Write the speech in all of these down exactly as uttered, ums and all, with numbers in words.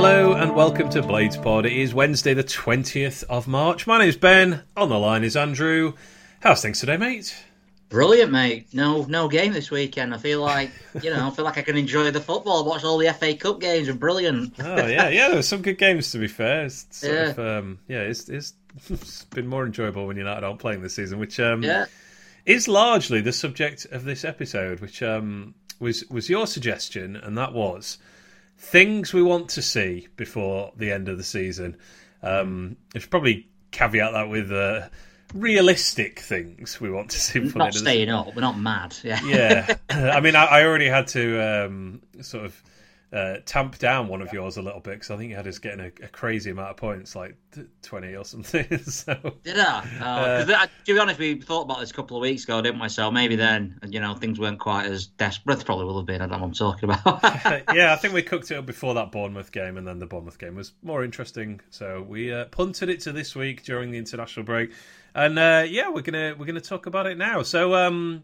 Hello and welcome to Blades Pod. It is Wednesday the twentieth of March. My name's Ben. On the line is Andrew. How's things today, mate? Brilliant, mate. No no game this weekend. I feel like, you know, I feel like I can enjoy the football, watch all the F A Cup games. Are brilliant. Oh, yeah, yeah, there were some good games, to be fair. It's sort Yeah. of, um, yeah, it's, it's, it's been more enjoyable when United aren't playing this season, which um, Yeah. is largely the subject of this episode, which um, was, was your suggestion, and that was things we want to see before the end of the season. Um, I should probably caveat that with uh, realistic things we want to see before the Not end of the staying season. up. We're not mad. Yeah. Yeah. I mean, I, I already had to um, sort of uh, tamp down one of yours a little bit because I think you had us getting a, a crazy amount of points, like twenty or something. so Did I? Oh, Uh, 'cause I- to be honest, we thought about this a couple of weeks ago, didn't we? So maybe then, you know, things weren't quite as desperate. They probably will have been. I don't know what I'm talking about. yeah, I think we cooked it up before that Bournemouth game, and then the Bournemouth game was more interesting. So we uh, punted it to this week during the international break, and uh, yeah, we're gonna we're gonna talk about it now. So um,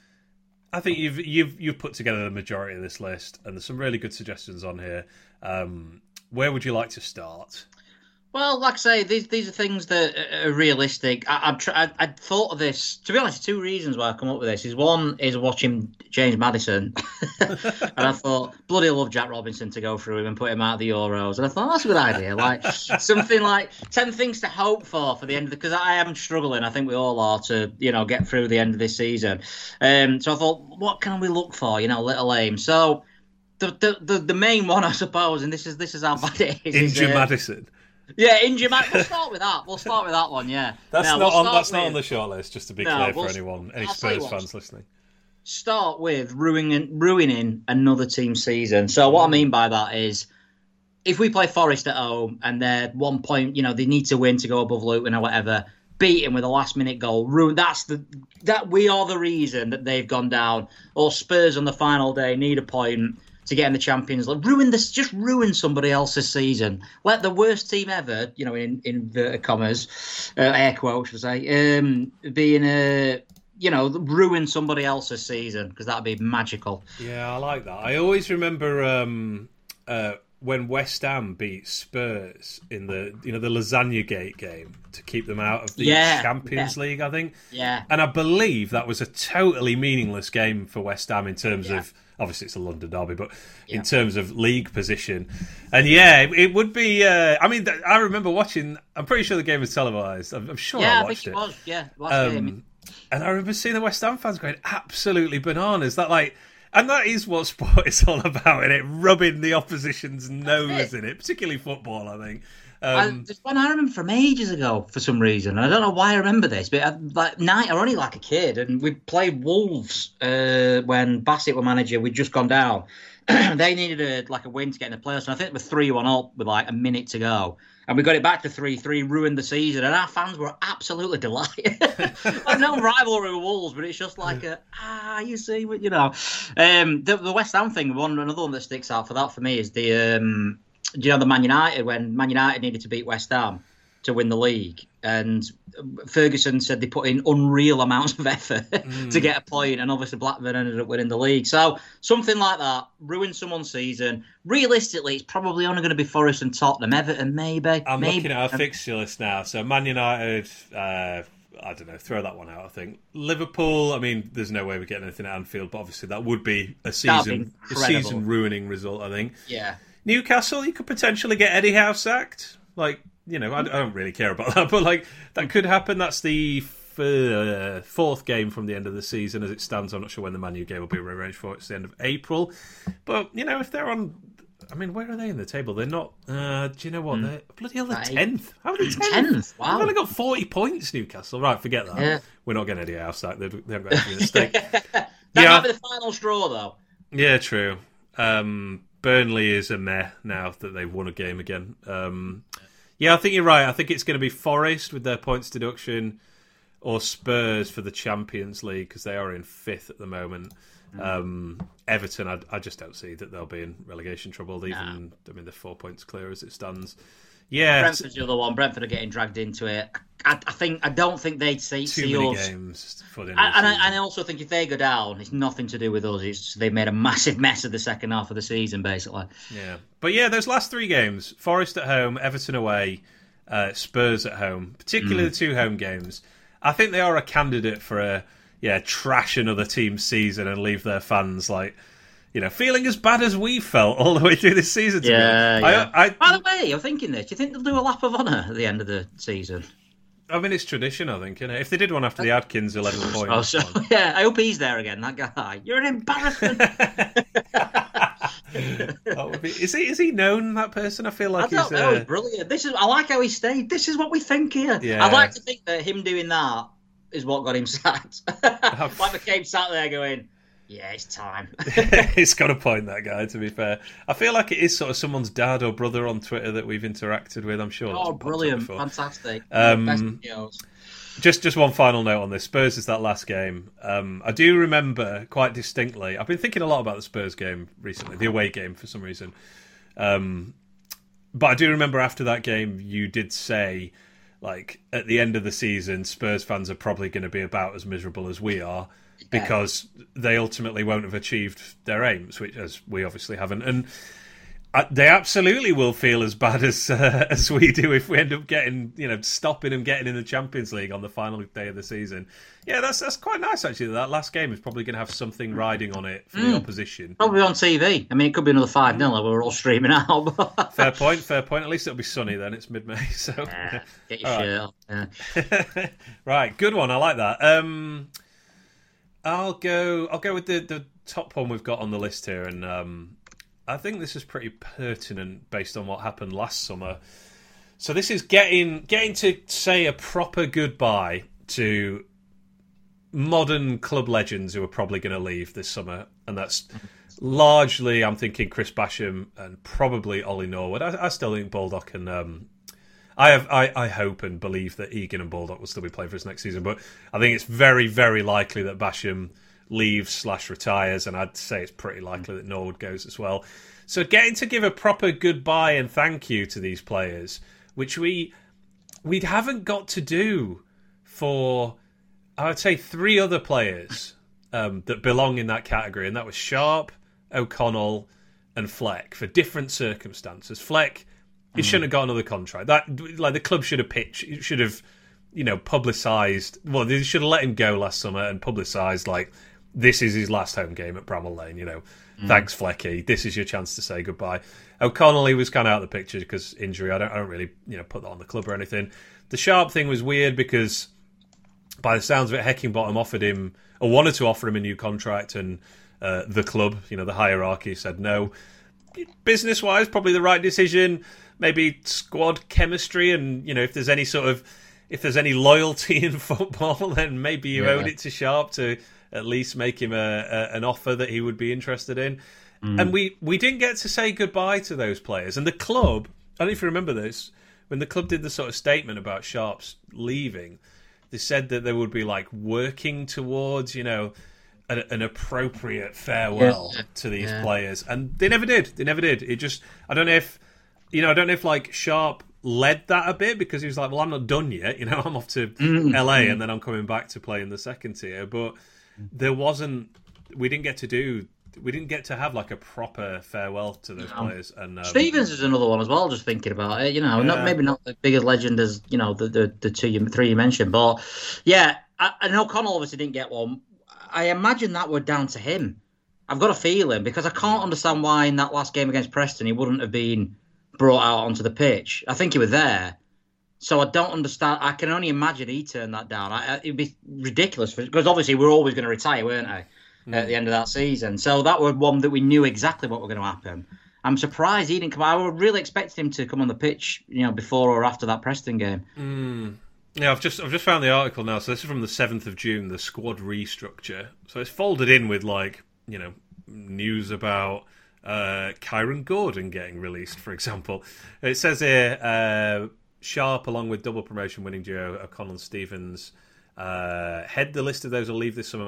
I think you've you've you've put together the majority of this list, and there's some really good suggestions on here. Um, where would you like to start? Well, like I say, these these are things that are realistic. I, I've tr- I, I'd thought of this, to be honest, two reasons why I come up with this. Is one is watching James Maddison, and I thought, bloody love Jack Robinson to go through him and put him out of the Euros. And I thought, that's a good idea. Like something like ten things to hope for for the end of the, because I am struggling, I think we all are, to, you know, get through the end of this season. Um, so I thought, what can we look for? You know, little aim. So the the, the, the main one, I suppose, and this is this is how bad it is. Injure is, uh, Maddison. Yeah, injury man. We'll start with that. We'll start with that one. Yeah, That's Now, not we'll on. start That's not with- on the short list. Just to be No, clear we'll- for anyone, any I'll tell you Spurs what. fans listening. Start with ruining ruining another team's season. So what I mean by that is, if we play Forest at home and they're one point, you know, they need to win to go above Luton or whatever, beat him with a last minute goal. Ruin. That's the that we are the reason that they've gone down. Or Spurs on the final day need a point to get in the Champions League. Ruin this, just ruin somebody else's season. Let the worst team ever, you know, in, in inverted commas, uh, air quotes, should I say, um, be in a, you know, ruin somebody else's season, because that'd be magical. Yeah, I like that. I always remember um, uh, when West Ham beat Spurs in the, you know, the Lasagna Gate game to keep them out of the Yeah, Champions yeah. League, I think. Yeah. And I believe that was a totally meaningless game for West Ham in terms Yeah. of, obviously it's a London derby, but Yeah. in terms of league position. And yeah, it, it would be, uh, I mean, th- I remember watching, I'm pretty sure the game was televised. I'm, I'm sure Yeah, I I watched think it. it was. Yeah, last Um, game. and I remember seeing the West Ham fans going absolutely bananas. That like, and that is what sport is all about, isn't it? Rubbing the opposition's nose it. in it, particularly football. I think. I, Um, there's one I remember from ages ago for some reason. I don't know why I remember this, but I, like night, I was only like a kid, and we played Wolves uh, when Bassett were manager. We'd just gone down. They needed a like a win to get in the playoffs, and I think they were three one up with like a minute to go, and we got it back to three three, ruined the season, and our fans were absolutely delighted. Like no rivalry with Wolves, but it's just like a ah, you see what you know. Um, the, the West Ham thing, one another one that sticks out for that for me is the. Um, Do you know the Man United, when Man United needed to beat West Ham to win the league, and Ferguson said they put in unreal amounts of effort to get a point, and obviously Blackburn ended up winning the league. So something like that, ruin someone's season. Realistically, it's probably only going to be Forest and Tottenham, Everton maybe. I'm maybe. looking at our fixture list now. So Man United, uh, I don't know, throw that one out. I think Liverpool. I mean, there's no way we're getting anything at Anfield, but obviously that would be a That'd be season, a incredible. season ruining result. I think. Yeah. Newcastle, you could potentially get Eddie Howe sacked. Like, you know, I, I don't really care about that, but like that could happen. That's the f- uh, fourth game from the end of the season as it stands. I'm not sure when the Man U game will be rearranged for. It's the end of April. But, you know, if they're on... I mean, where are they in the table? They're not... Uh, do you know what? They're bloody hell, they're Right. tenth. How are they tenth? tenth, wow. They've only got forty points, Newcastle. Right, forget that. Yeah. We're not getting Eddie Howe sacked. They they haven't got anything at stake. That Yeah. might be the final straw, though. Yeah, true. Um, Burnley is a meh now that they've won a game again. Um, yeah, I think you're right. I think it's going to be Forest with their points deduction, or Spurs for the Champions League because they are in fifth at the moment. Um, Everton, I, I just don't see that they'll be in relegation trouble. Even I mean, they're four points clear as it stands. Yeah, Brentford's the other one. Brentford are getting dragged into it. I, I think I don't think they'd see, too see many us. games for the And, and, I, and I also think if they go down, it's nothing to do with us. It's they've made a massive mess of the second half of the season, basically. Yeah, but yeah, those last three games: Forest at home, Everton away, uh, Spurs at home. Particularly mm. the two home games. I think they are a candidate for a yeah trash another team's season and leave their fans like. You know, feeling as bad as we felt all the way through this season. To yeah, be yeah. I, I, By the way, I'm thinking this. Do you think they'll do a lap of honour at the end of the season? I mean, it's tradition, I think. You know, if they did one after the Adkins eleven point, oh, so, yeah, I hope he's there again. That guy, you're an embarrassment. That would be, is he? Is he known, that person? I feel like I don't he's, know. Uh... He's brilliant. This is. I like how he stayed. This is what we think here. Yeah. I'd like to think that him doing that is what got him sacked. Like McCabe sat there going. Yeah, it's time. He's got a point, that guy, to be fair. I feel like it is sort of someone's dad or brother on Twitter that we've interacted with, I'm sure. Oh, brilliant. Fantastic. Um, just just one final note on this. Spurs is that last game. Um, I do remember quite distinctly. I've been thinking a lot about the Spurs game recently, the away game for some reason. Um, but I do remember after that game, you did say, like, at the end of the season, Spurs fans are probably going to be about as miserable as we are. Because they ultimately won't have achieved their aims, which as we obviously haven't, and they absolutely will feel as bad as uh, as we do if we end up getting, you know, stopping them getting in the Champions League on the final day of the season. Yeah, that's that's quite nice actually. That last game is probably going to have something riding on it for mm. the opposition. Probably on T V. I mean, it could be another five nil. Mm. We're all streaming out. Fair point. Fair point. At least it'll be sunny then. It's mid-May, so yeah, get your shirt on. Yeah. Right, good one. I like that. Um, I'll go. I'll go with the, the top one we've got on the list here, and um, I think this is pretty pertinent based on what happened last summer. So this is getting getting to say a proper goodbye to modern club legends who are probably going to leave this summer, and that's largely, I'm thinking, Chris Basham and probably Ollie Norwood. I, I still think Baldock and. Um, I have, I, I hope and believe that Egan and Baldock will still be playing for us next season, but I think it's very, very likely that Basham leaves slash retires, and I'd say it's pretty likely that Norwood goes as well. So getting to give a proper goodbye and thank you to these players, which we we haven't got to do for, I would say, three other players um, that belong in that category, and that was Sharp, O'Connell, and Fleck for different circumstances. Fleck. He shouldn't have got another contract. That like the club should have pitched, should have, you know, publicised. Well, they should have let him go last summer and publicised like this is his last home game at Bramall Lane. You know, mm. thanks Flecky. This is your chance to say goodbye. O'Connell, he was kind of out of the picture because injury. I don't, I don't really, you know, put that on the club or anything. The Sharp thing was weird because, by the sounds of it, Heckingbottom offered him or wanted to offer him a new contract, and uh, the club, you know, the hierarchy said no. Business wise, probably the right decision. Maybe squad chemistry, and you know, if there's any sort of if there's any loyalty in football, then maybe you yeah. owed it to Sharp to at least make him a, a an offer that he would be interested in. Mm. And we, we didn't get to say goodbye to those players. And the club, I don't know if you remember this, when the club did the sort of statement about Sharp's leaving, they said that they would be like working towards, you know, an, an appropriate farewell yeah. to these yeah. players, and they never did. They never did. It just, I don't know if. You know, I don't know if, like, Sharp led that a bit because he was like, well, I'm not done yet. You know, I'm off to mm-hmm. L A and then I'm coming back to play in the second tier. But there wasn't... We didn't get to do... We didn't get to have, like, a proper farewell to those no. players. And um, Stevens is another one as well, just thinking about it. You know, yeah. not maybe not the biggest legend as, you know, the, the, the two, you, three you mentioned. But, yeah, I, and O'Connell obviously didn't get one. I imagine that were down to him. I've got a feeling, because I can't understand why in that last game against Preston he wouldn't have been... brought out onto the pitch. I think he was there. So I don't understand. I can only imagine he turned that down. I, it'd be ridiculous because obviously we're always going to retire, weren't we, mm. at the end of that season. So that was one that we knew exactly what was going to happen. I'm surprised he didn't come. I would really expect him to come on the pitch, you know, before or after that Preston game. Mm. Yeah, I've just I've just found the article now. So this is from the seventh of June, the squad restructure. So it's folded in with, like, you know, news about Uh, Kyron Gordon getting released, for example. It says here, uh, Sharp, along with double promotion winning duo O'Connell and Stevens, uh, head the list of those who'll leave this summer,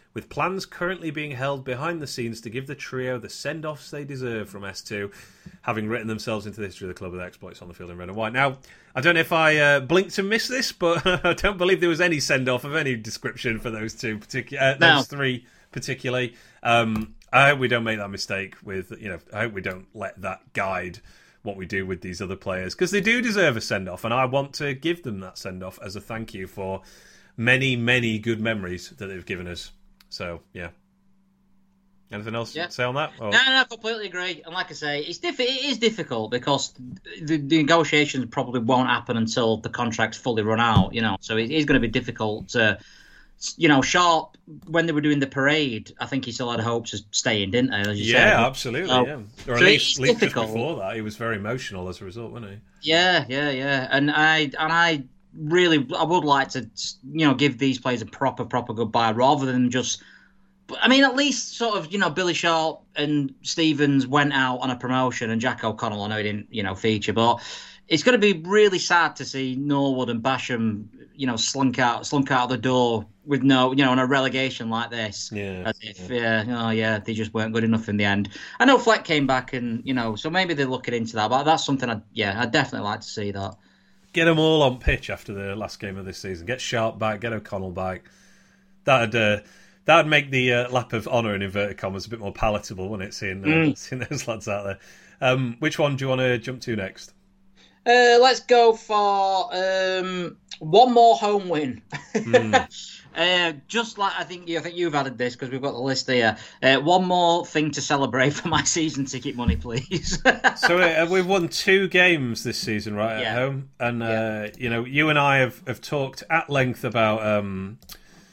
with plans currently being held behind the scenes to give the trio the send-offs they deserve from S two, having written themselves into the history of the club with exploits on the field in red and white. Now, I don't know if I uh, blinked and missed this, but I don't believe there was any send-off of any description for those two particular, uh, No. those three particularly. Um, I hope we don't make that mistake with, you know, I hope we don't let that guide what we do with these other players, because they do deserve a send-off, and I want to give them that send-off as a thank you for many, many good memories that they've given us. So, yeah. Anything else Yeah. to say on that? Or... No, no, I completely agree. And like I say, it's diff- it is difficult because the, the negotiations probably won't happen until the contract's fully run out, you know. So it is going to be difficult to, you know, Sharp, when they were doing the parade, I think he still had hopes of staying, didn't he? As you Yeah, said. absolutely, So- yeah. Or at so least, it's at least just difficult. before that, he was very emotional as a result, wasn't he? Yeah, yeah, yeah. And I and I really, I would like to, you know, give these players a proper, proper goodbye rather than just. I mean, at least sort of, you know, Billy Sharp and Stevens went out on a promotion, and Jack O'Connell, I know he didn't, you know, feature, but it's going to be really sad to see Norwood and Basham, you know, slunk out, slunk out the door with no, you know, on a relegation like this. Yeah. As if, yeah, oh yeah, they just weren't good enough in the end. I know Fleck came back, and you know, so maybe they're looking into that, but that's something I, yeah, I'd definitely like to see that. Get them all on pitch after the last game of this season. Get Sharp back, get O'Connell back. That'd uh, that'd make the uh, lap of honour in inverted commas a bit more palatable, wouldn't it? Seeing, uh, Mm. seeing those lads out there. Um, which one do you want to jump to next? Uh, let's go for um, one more home win. Mm. uh, just like I think you, I think you've added this because we've got the list here. Uh, one more thing to celebrate for my season ticket money, please. So uh, we've won two games this season, right, at Yeah. home, and uh, Yeah. you know, you and I have, have talked at length about um,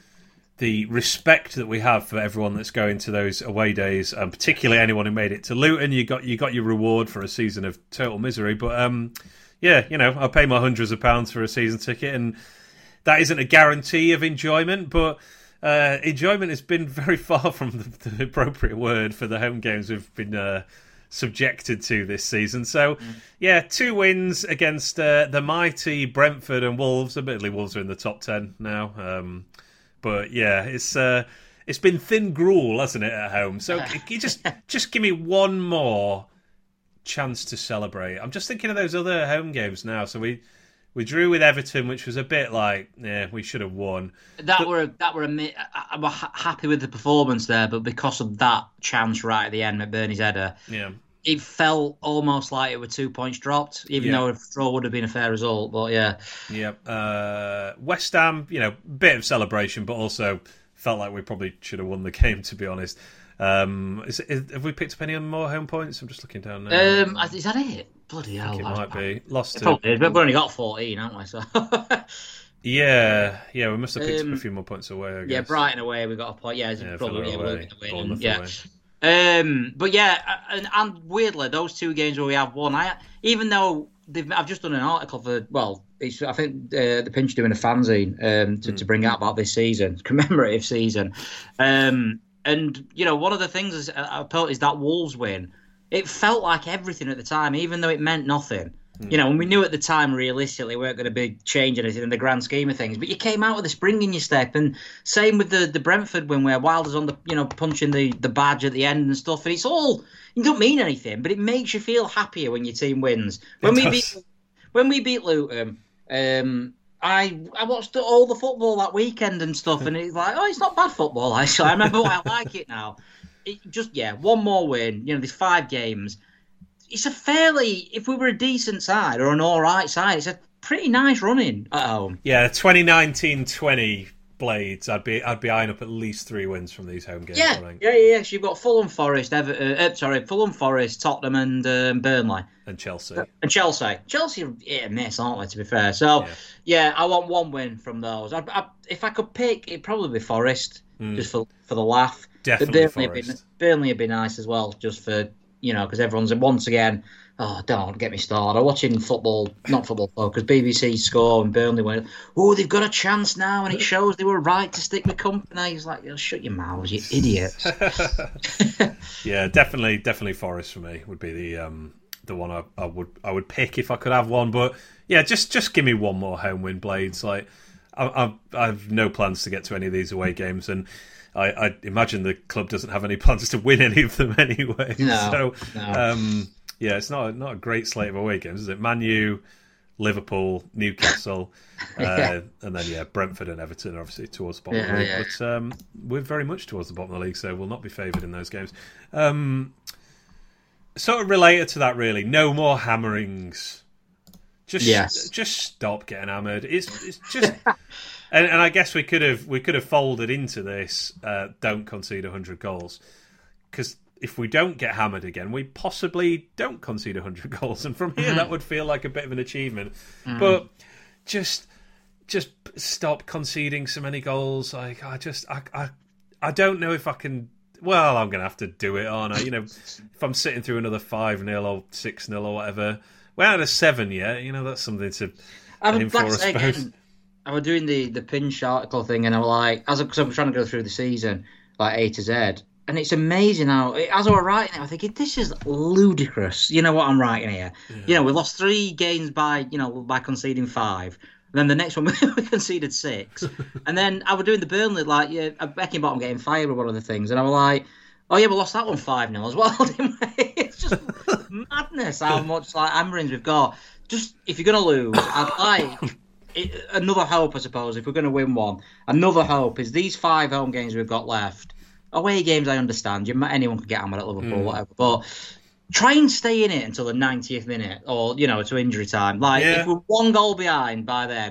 the respect that we have for everyone that's going to those away days, and particularly anyone who made it to Luton. You got you got your reward for a season of total misery, but um, yeah, you know, I pay my hundreds of pounds for a season ticket, and that isn't a guarantee of enjoyment, but. Uh, enjoyment has been very far from the, the appropriate word for the home games we've been uh, subjected to this season. So, mm. yeah, two wins against uh, the mighty Brentford and Wolves. Admittedly, Wolves are in the top ten now. Um, but, yeah, it's uh, it's been thin gruel, hasn't it, at home? So, can you just, just give me one more chance to celebrate? I'm just thinking of those other home games now. So, we... We drew with Everton, which was a bit like, yeah, we should have won. That but, were that were a mi- I, I was ha- happy with the performance there, but because of that chance right at the end, McBurney's header, yeah, it felt almost like it were two points dropped, even yeah. though a draw would have been a fair result. But yeah, yeah. Uh, West Ham, you know, bit of celebration, but also felt like we probably should have won the game. To be honest, um, is, is, have we picked up any more home points? I'm just looking down now. Um, is that it? Bloody hell! I think it might be lost. It To... probably is, but we've only got fourteen, haven't we? So yeah, yeah, we must have picked um, up a few more points away. I guess. Yeah, Brighton away, we got a point. Yeah, it's yeah, probably yeah, away, win. Yeah. Away. Um, but yeah, and, and weirdly, those two games where we have won, I even though they've, I've just done an article for well, it's, I think uh, the Pinch doing a fanzine um, to, mm. to bring out about this season, commemorative season, um, and you know one of the things is, I felt is that Wolves win. It felt like everything at the time, even though it meant nothing. Mm. You know, and we knew at the time, realistically, we weren't going to be changing anything in the grand scheme of things. But you came out with a spring in your step, and same with the, the Brentford win, where Wilder's on the, you know, punching the, the badge at the end and stuff. And it's all, it don't mean anything, but it makes you feel happier when your team wins. When it we does. beat, when we beat Luton, um, I I watched all the football that weekend and stuff, and it's like, oh, it's not bad football. Actually, I remember why I like it now. It just yeah, one more win. You know, there's five games. It's a fairly, if we were a decent side or an all right side, it's a pretty nice running at home. Yeah, twenty nineteen twenty Blades. I'd be I'd be eyeing up at least three wins from these home games. Yeah, I think. yeah, yeah. So you've got Fulham, Forest, Everton. Uh, sorry, Fulham, Forest, Tottenham, and um, Burnley, and Chelsea, and Chelsea. Chelsea are yeah, miss, aren't they? To be fair, so yeah, yeah I want one win from those. I, I, if I could pick, it'd probably be Forest, mm. just for for the laugh. Definitely but Burnley Forest. Would be, Burnley would be nice as well, just for, you know, because everyone's, once again, oh, don't get me started. I'm watching football, not football focus, B B C score, and Burnley went, oh, they've got a chance now, and it shows they were right to stick with company. He's like, shut your mouths, you idiots. Yeah, definitely, definitely Forest for me would be the um, the one I, I would I would pick if I could have one. But yeah, just just give me one more home win, Blades. Like, I, I've, I've no plans to get to any of these away games, and I, I imagine the club doesn't have any plans to win any of them anyway. No, so, no. Um, yeah, it's not not a great slate of away games, is it? Man U, Liverpool, Newcastle, yeah. uh, and then yeah, Brentford and Everton are obviously towards the bottom Yeah, of the league. yeah. But um, we're very much towards the bottom of the league, so we'll not be favoured in those games. Um, sort of related to that, really. No more hammerings. Just, Yes. just stop getting hammered. It's, it's just, and, and I guess we could have we could have folded into this. Uh, don't concede a hundred goals, because if we don't get hammered again, we possibly don't concede a hundred goals, and from here Mm-hmm. that would feel like a bit of an achievement. Mm. But just, just stop conceding so many goals. Like I just, I, I, I don't know if I can. Well, I'm going to have to do it, aren't I? You know, if I'm sitting through another five nil or six nil or whatever. We haven't had a seven yet. You know, that's something to I aim was, for, I like I say suppose. again, I was doing the the pinch article thing, and I was like, as because I'm trying to go through the season, like A to Z, and it's amazing how, as I was writing it, I was thinking, this is ludicrous. You know what I'm writing here? Yeah. You know, we lost three games by, you know, by conceding five. And then the next one we conceded six, and then I was doing the Burnley, like, yeah, Beckinbottom getting fired were one of the things, and I was like, oh yeah, we lost that one five nil as well, didn't we? It's just madness how much like hammerings we've got. Just if you're gonna lose, I'd like it, another hope, I suppose. If we're gonna win one, another hope is these five home games we've got left. Away games, I understand. You might, anyone could get hammered at Liverpool, Mm. whatever, but try and stay in it until the ninetieth minute, or you know, to injury time. Like Yeah. if we're one goal behind by then,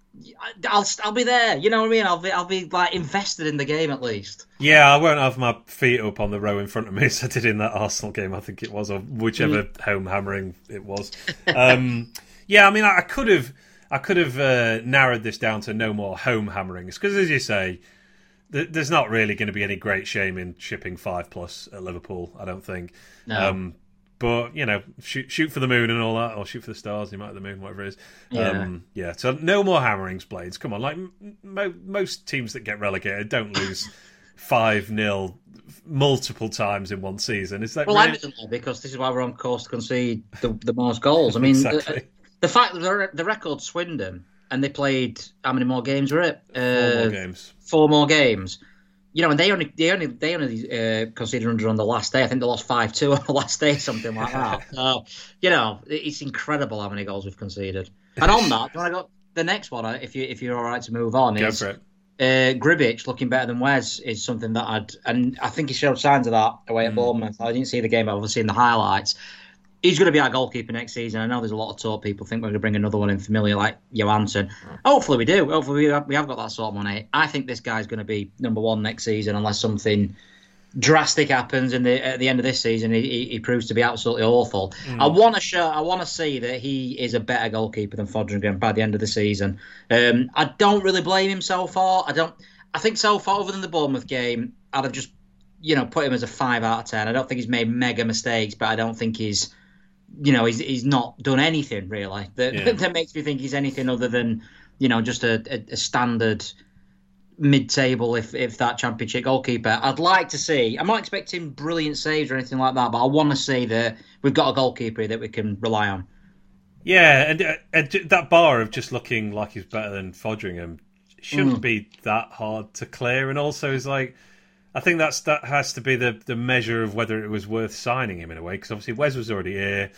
I'll I'll be there. You know what I mean? I'll be I'll be like invested in the game at least. Yeah, I won't have my feet up on the row in front of me as I did in that Arsenal game, I think it was, or whichever Mm. home hammering it was. Um, yeah, I mean, I could have, I could have uh, narrowed this down to no more home hammerings because, as you say, th- there's not really going to be any great shame in shipping five plus at Liverpool. I don't think. No. Um, but you know, shoot, shoot for the moon and all that, or shoot for the stars. You might have the moon, whatever it is. Yeah. Um, yeah. So no more hammerings, Blades. Come on, like mo- most teams that get relegated don't lose five nil multiple times in one season. Is that Well, really... evidently, because this is why we're on course to concede the, the most goals. I mean, Exactly. the, the fact that the, the record Swindon, and they played how many more games were it? Four Uh, more games. Four more games. You know, and they only they only they only uh, conceded under on the last day. I think they lost five two on the last day, something like that. So, you know, it's incredible how many goals we've conceded. And on that, do you want to go the next one? If you if you're all right to move on, Go is for it. uh, Gribic looking better than Wes is something that I'd, and I think he showed signs of that away at Mm. Bournemouth. I didn't see the game, but I've seen the highlights. He's going to be our goalkeeper next season. I know there's a lot of talk. People think we're going to bring another one in familiar like Johansson. Hopefully we do. Hopefully we have, we have got that sort of money. I think this guy's going to be number one next season unless something drastic happens in the at the end of this season. He, he, he proves to be absolutely awful. Mm. I want to show. I want to see that he is a better goalkeeper than Foderingham by the end of the season. Um, I don't really blame him so far. I don't. I think so far, other than the Bournemouth game, I'd have just you know put him as a five out of ten. I don't think he's made mega mistakes, but I don't think he's you know he's he's not done anything really that Yeah. that makes me think he's anything other than you know just a, a, a standard mid-table, if if that championship goalkeeper. I'd like to see. I'm not expecting brilliant saves or anything like that, but I want to see that we've got a goalkeeper that we can rely on. Yeah, and, uh, and j- that bar of just looking like he's better than Foderingham shouldn't Mm. be that hard to clear. And also, is like, I think that's that has to be the, the measure of whether it was worth signing him in a way. Because obviously Wes was already here.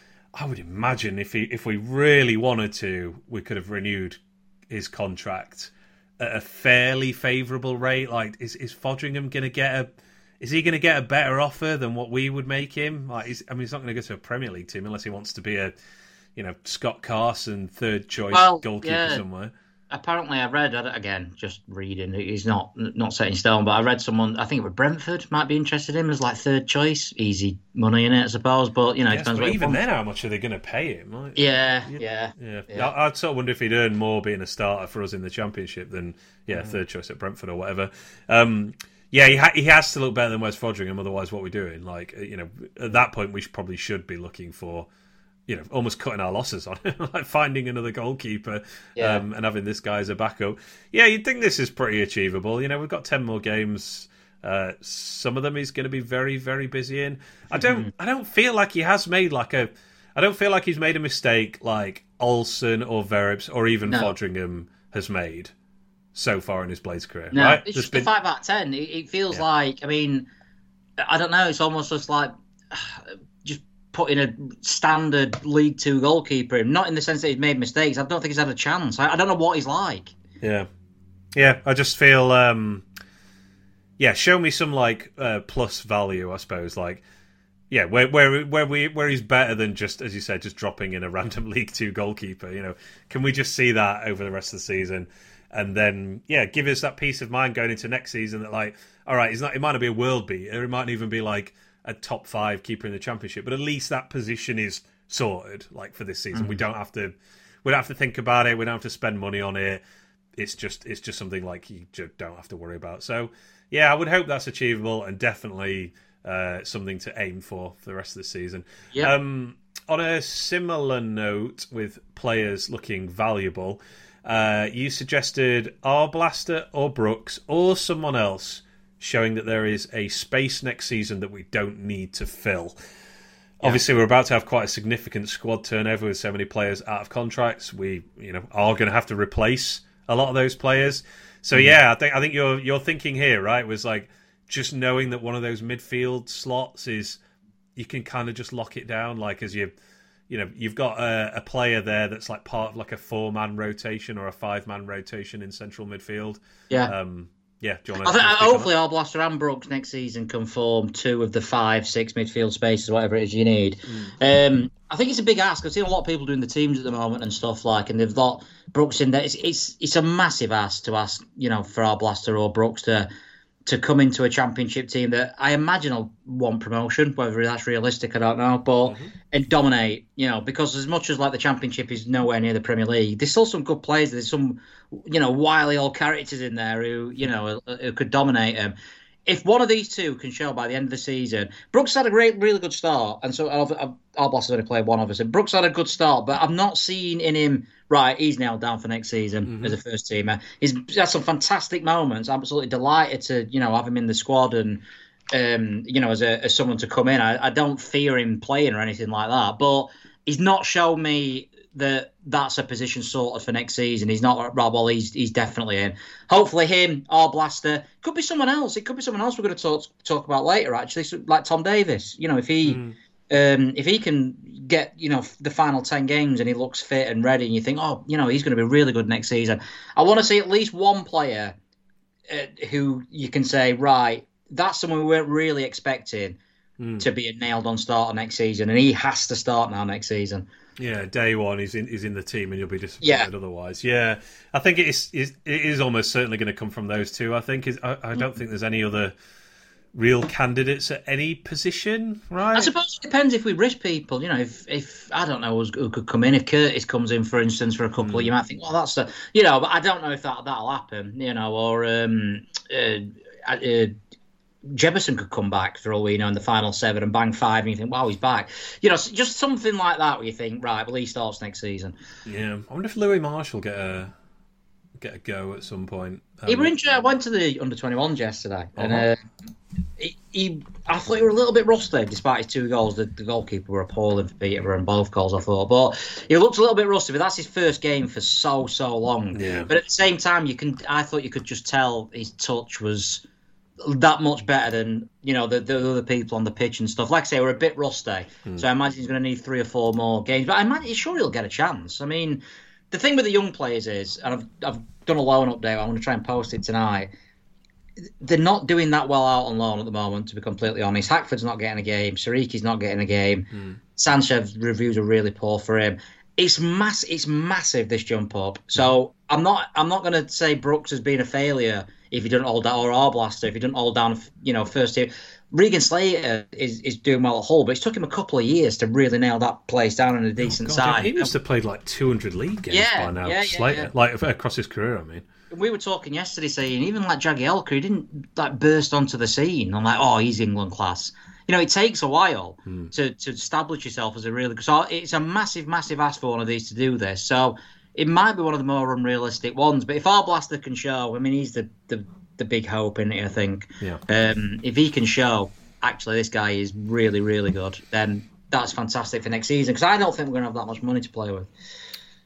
I would imagine if he if we really wanted to, we could have renewed his contract at a fairly favourable rate. Like, is is Foderingham going to get a? Is he going to get a better offer than what we would make him? Like, is, I mean, he's not going to go to a Premier League team unless he wants to be a, you know, Scott Carson third choice Well, goalkeeper yeah. somewhere. Apparently, I read again, just reading. He's not not set in stone, but I read someone. I think it was Brentford might be interested in him as like third choice. Easy money in it, I suppose. But you know, it Yes, depends but what you even want. then, how much are they going to pay him? Like, Yeah, yeah, yeah. Yeah. I, I'd sort of wonder if he'd earn more being a starter for us in the Championship than yeah, Mm. third choice at Brentford or whatever. Um, yeah, he, ha- he has to look better than Wes Foderingham. Otherwise, what we're doing, like you know, at that point, we should, probably should be looking for. You know, almost cutting our losses on it, like finding another goalkeeper Yeah. um, and having this guy as a backup. Yeah, you'd think this is pretty achievable. You know, we've got ten more games. Uh, some of them he's going to be very, very busy in. I don't, Mm-hmm. I don't feel like he has made like a. I don't feel like he's made a mistake like Olsen or Verrips or even No. Foderingham has made. so far in his Blades career. No, right? it's There's just been... a five out of ten. It, it feels Yeah. like, I mean, I don't know. It's almost just like just putting a standard League Two goalkeeper in. Not in the sense that he's made mistakes. I don't think he's had a chance. I, I don't know what he's like. Yeah, yeah. I just feel, um, yeah. Show me some like uh, plus value, I suppose. Like, yeah, where where where we where he's better than just, as you said, just dropping in a random League Two goalkeeper. You know, can we just see that over the rest of the season? And then, yeah, give us that peace of mind going into next season that, like, all right, he's not. It might not be a world beater. It might even be like a top five keeper in the Championship. But at least that position is sorted. Like for this season, mm-hmm. we don't have to. We don't have to think about it. We don't have to spend money on it. It's just. It's just something like you just don't have to worry about. So, yeah, I would hope that's achievable and definitely uh, something to aim for for the rest of the season. Yeah. Um, on a similar note, with players looking valuable. Uh, you suggested Arblaster or Brooks or someone else, showing that there is a space next season that we don't need to fill. Yeah. Obviously, we're about to have quite a significant squad turnover with so many players out of contracts. We, you know, are going to have to replace a lot of those players. So mm-hmm. yeah, I think I think your your thinking here, right, was like just knowing that one of those midfield slots is you can kind of just lock it down, like as you. You know, you've got a, a player there that's like part of like a four-man rotation or a five-man rotation in central midfield. Yeah. Um, yeah, do you want to I think, hopefully Arblaster and Brooks next season can form two of the five, six midfield spaces, whatever it is you need. Mm. Um, I think it's a big ask. I've seen a lot of people doing the teams at the moment and stuff like, and they've got Brooks in there. It's it's, it's a massive ask to ask, you know, for Arblaster or Brooks to to come into a Championship team that I imagine will want promotion, whether that's realistic, I don't know, but mm-hmm. and dominate, you know, because as much as like the Championship is nowhere near the Premier League, there's still some good players. There's some, you know, wily old characters in there who, you know, who could dominate them. If one of these two can show by the end of the season, Brooks had a great, really good start, and so Arblaster's only played one, obviously. Brooks had a good start, but I've not seen in him, right, he's nailed down for next season mm-hmm. as a first teamer. He's had some fantastic moments. I'm absolutely delighted to, you know, have him in the squad and, um, you know, as a as someone to come in. I, I don't fear him playing or anything like that, but he's not shown me that that's a position sorted for next season. He's not Rob. Well, he's he's definitely in. Hopefully, him or Blaster could be someone else. It could be someone else we're going to talk talk about later. Actually, so, like Tom Davis. You know, if he mm. um, if he can get you know the final ten games and he looks fit and ready, and you think, oh, you know, he's going to be really good next season. I want to see at least one player uh, who you can say, right, that's someone we weren't really expecting mm. to be a nailed on starter next season, and he has to start now next season. Yeah, day one he's in he's in the team, and you'll be disappointed yeah. otherwise. Yeah, I think it is it is almost certainly going to come from those two. I think I, I don't think there's any other real candidates at any position, right? I suppose it depends if we risk people. You know, if if I don't know who could come in. If Curtis comes in, for instance, for a couple, mm. you might think, well, that's the you know, but I don't know if that that'll happen. You know, or um, uh, uh, Jefferson could come back for all we know in the final seven and bang five, and you think, wow, he's back. You know, just something like that where you think, right, well, he starts next season. Yeah, I wonder if Louis Marshall get a get a go at some point. Um, he were in, I went to the under twenty-ones yesterday, uh-huh. and uh, he, he, I thought he were a little bit rusty despite his two goals. The, the goalkeeper were appalling for Peterborough in both goals, I thought, but he looked a little bit rusty. But that's his first game for so so long. Yeah. But at the same time, you can, I thought you could just tell his touch was that much better than you know the, the other people on the pitch and stuff. Like I say, we're a bit rusty, hmm. so I imagine he's going to need three or four more games. But I imagine sure he'll get a chance. I mean, the thing with the young players is, and I've I've done a loan update. I'm going to try and post it tonight. They're not doing that well out on loan at the moment, to be completely honest. Hackford's not getting a game. Sariki's not getting a game. Hmm. Sanchez's reviews are really poor for him. It's mass. It's massive, this jump up. So I'm not. I'm not going to say Brooks has been a failure if he doesn't hold down, or Arblaster if he doesn't hold down. You know, first year. Regan Slater is, is doing well at Hull, but it's took him a couple of years to really nail that place down in a decent oh, God, side. He must have played like two hundred league games yeah, by now. Yeah, yeah, Slater, yeah. like across his career. I mean, we were talking yesterday, saying even like Jagielka, he didn't like burst onto the scene. I'm like, oh, he's England class. You know, it takes a while hmm. to, to establish yourself as a really good. So it's a massive, massive ask for one of these to do this. So it might be one of the more unrealistic ones. But if Arblaster can show, I mean, he's the the, the big hope in it, I think. Yeah. Um, if he can show, actually, this guy is really, really good, then that's fantastic for next season. Because I don't think we're going to have that much money to play with.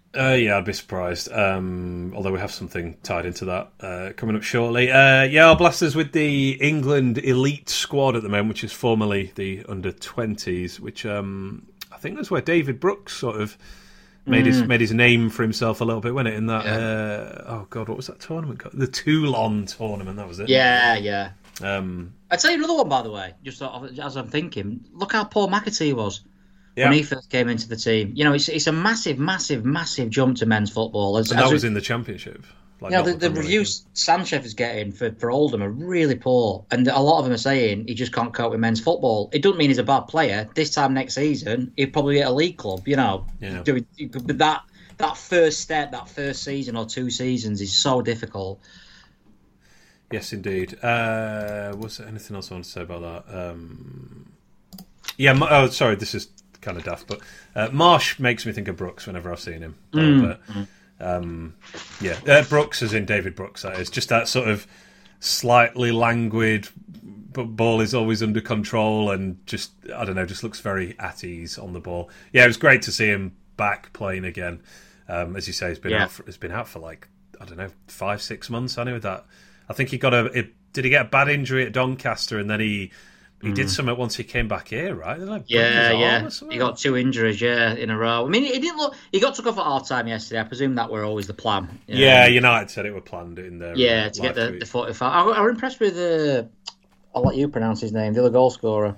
Uh, yeah, I'd be surprised. Um, although we have something tied into that uh, coming up shortly. Uh, yeah, our blasters with the England elite squad at the moment, which is formerly the under twenties, which um, I think that's where David Brooks sort of made mm. his made his name for himself a little bit, wasn't it? In that, yeah. uh, oh god, what was that tournament called? The Toulon tournament. That was it. Yeah, yeah. Um, I'd tell you another one, by the way. Just sort of, as I'm thinking, look how Paul McAtee was. Yeah. When he first came into the team, you know, it's it's a massive, massive, massive jump to men's football. As, and that as was we, in the championship. Like, you know, the, the reviews Sanchez is getting for, for Oldham are really poor, and a lot of them are saying he just can't cope with men's football. It doesn't mean he's a bad player. This time next season, he'll probably get a league club. You know, yeah. But that that first step, that first season or two seasons is so difficult. Yes, indeed. Uh, was there anything else I want to say about that? Um, yeah. Oh, sorry. This is kind of daft, but uh, Marsh makes me think of Brooks whenever I've seen him. Mm. But, um, yeah, uh, Brooks as in David Brooks. That is just that sort of slightly languid, but ball is always under control, and just I don't know, just looks very at ease on the ball. Yeah, it was great to see him back playing again. Um, as you say, he's been yeah. out. For, he's been out for like I don't know, five, six months. I know that. I think he got a. It, did he get a bad injury at Doncaster, and then he? He did something once he came back here, right? Like yeah, yeah. He got two injuries, yeah, in a row. I mean, he didn't look. He got took off at half time yesterday. I presume that were always the plan. You know? Yeah, United said it were planned in there. Yeah, uh, to get the, the forty-five. I, I was impressed with the. I'll let you pronounce his name. The other goal scorer.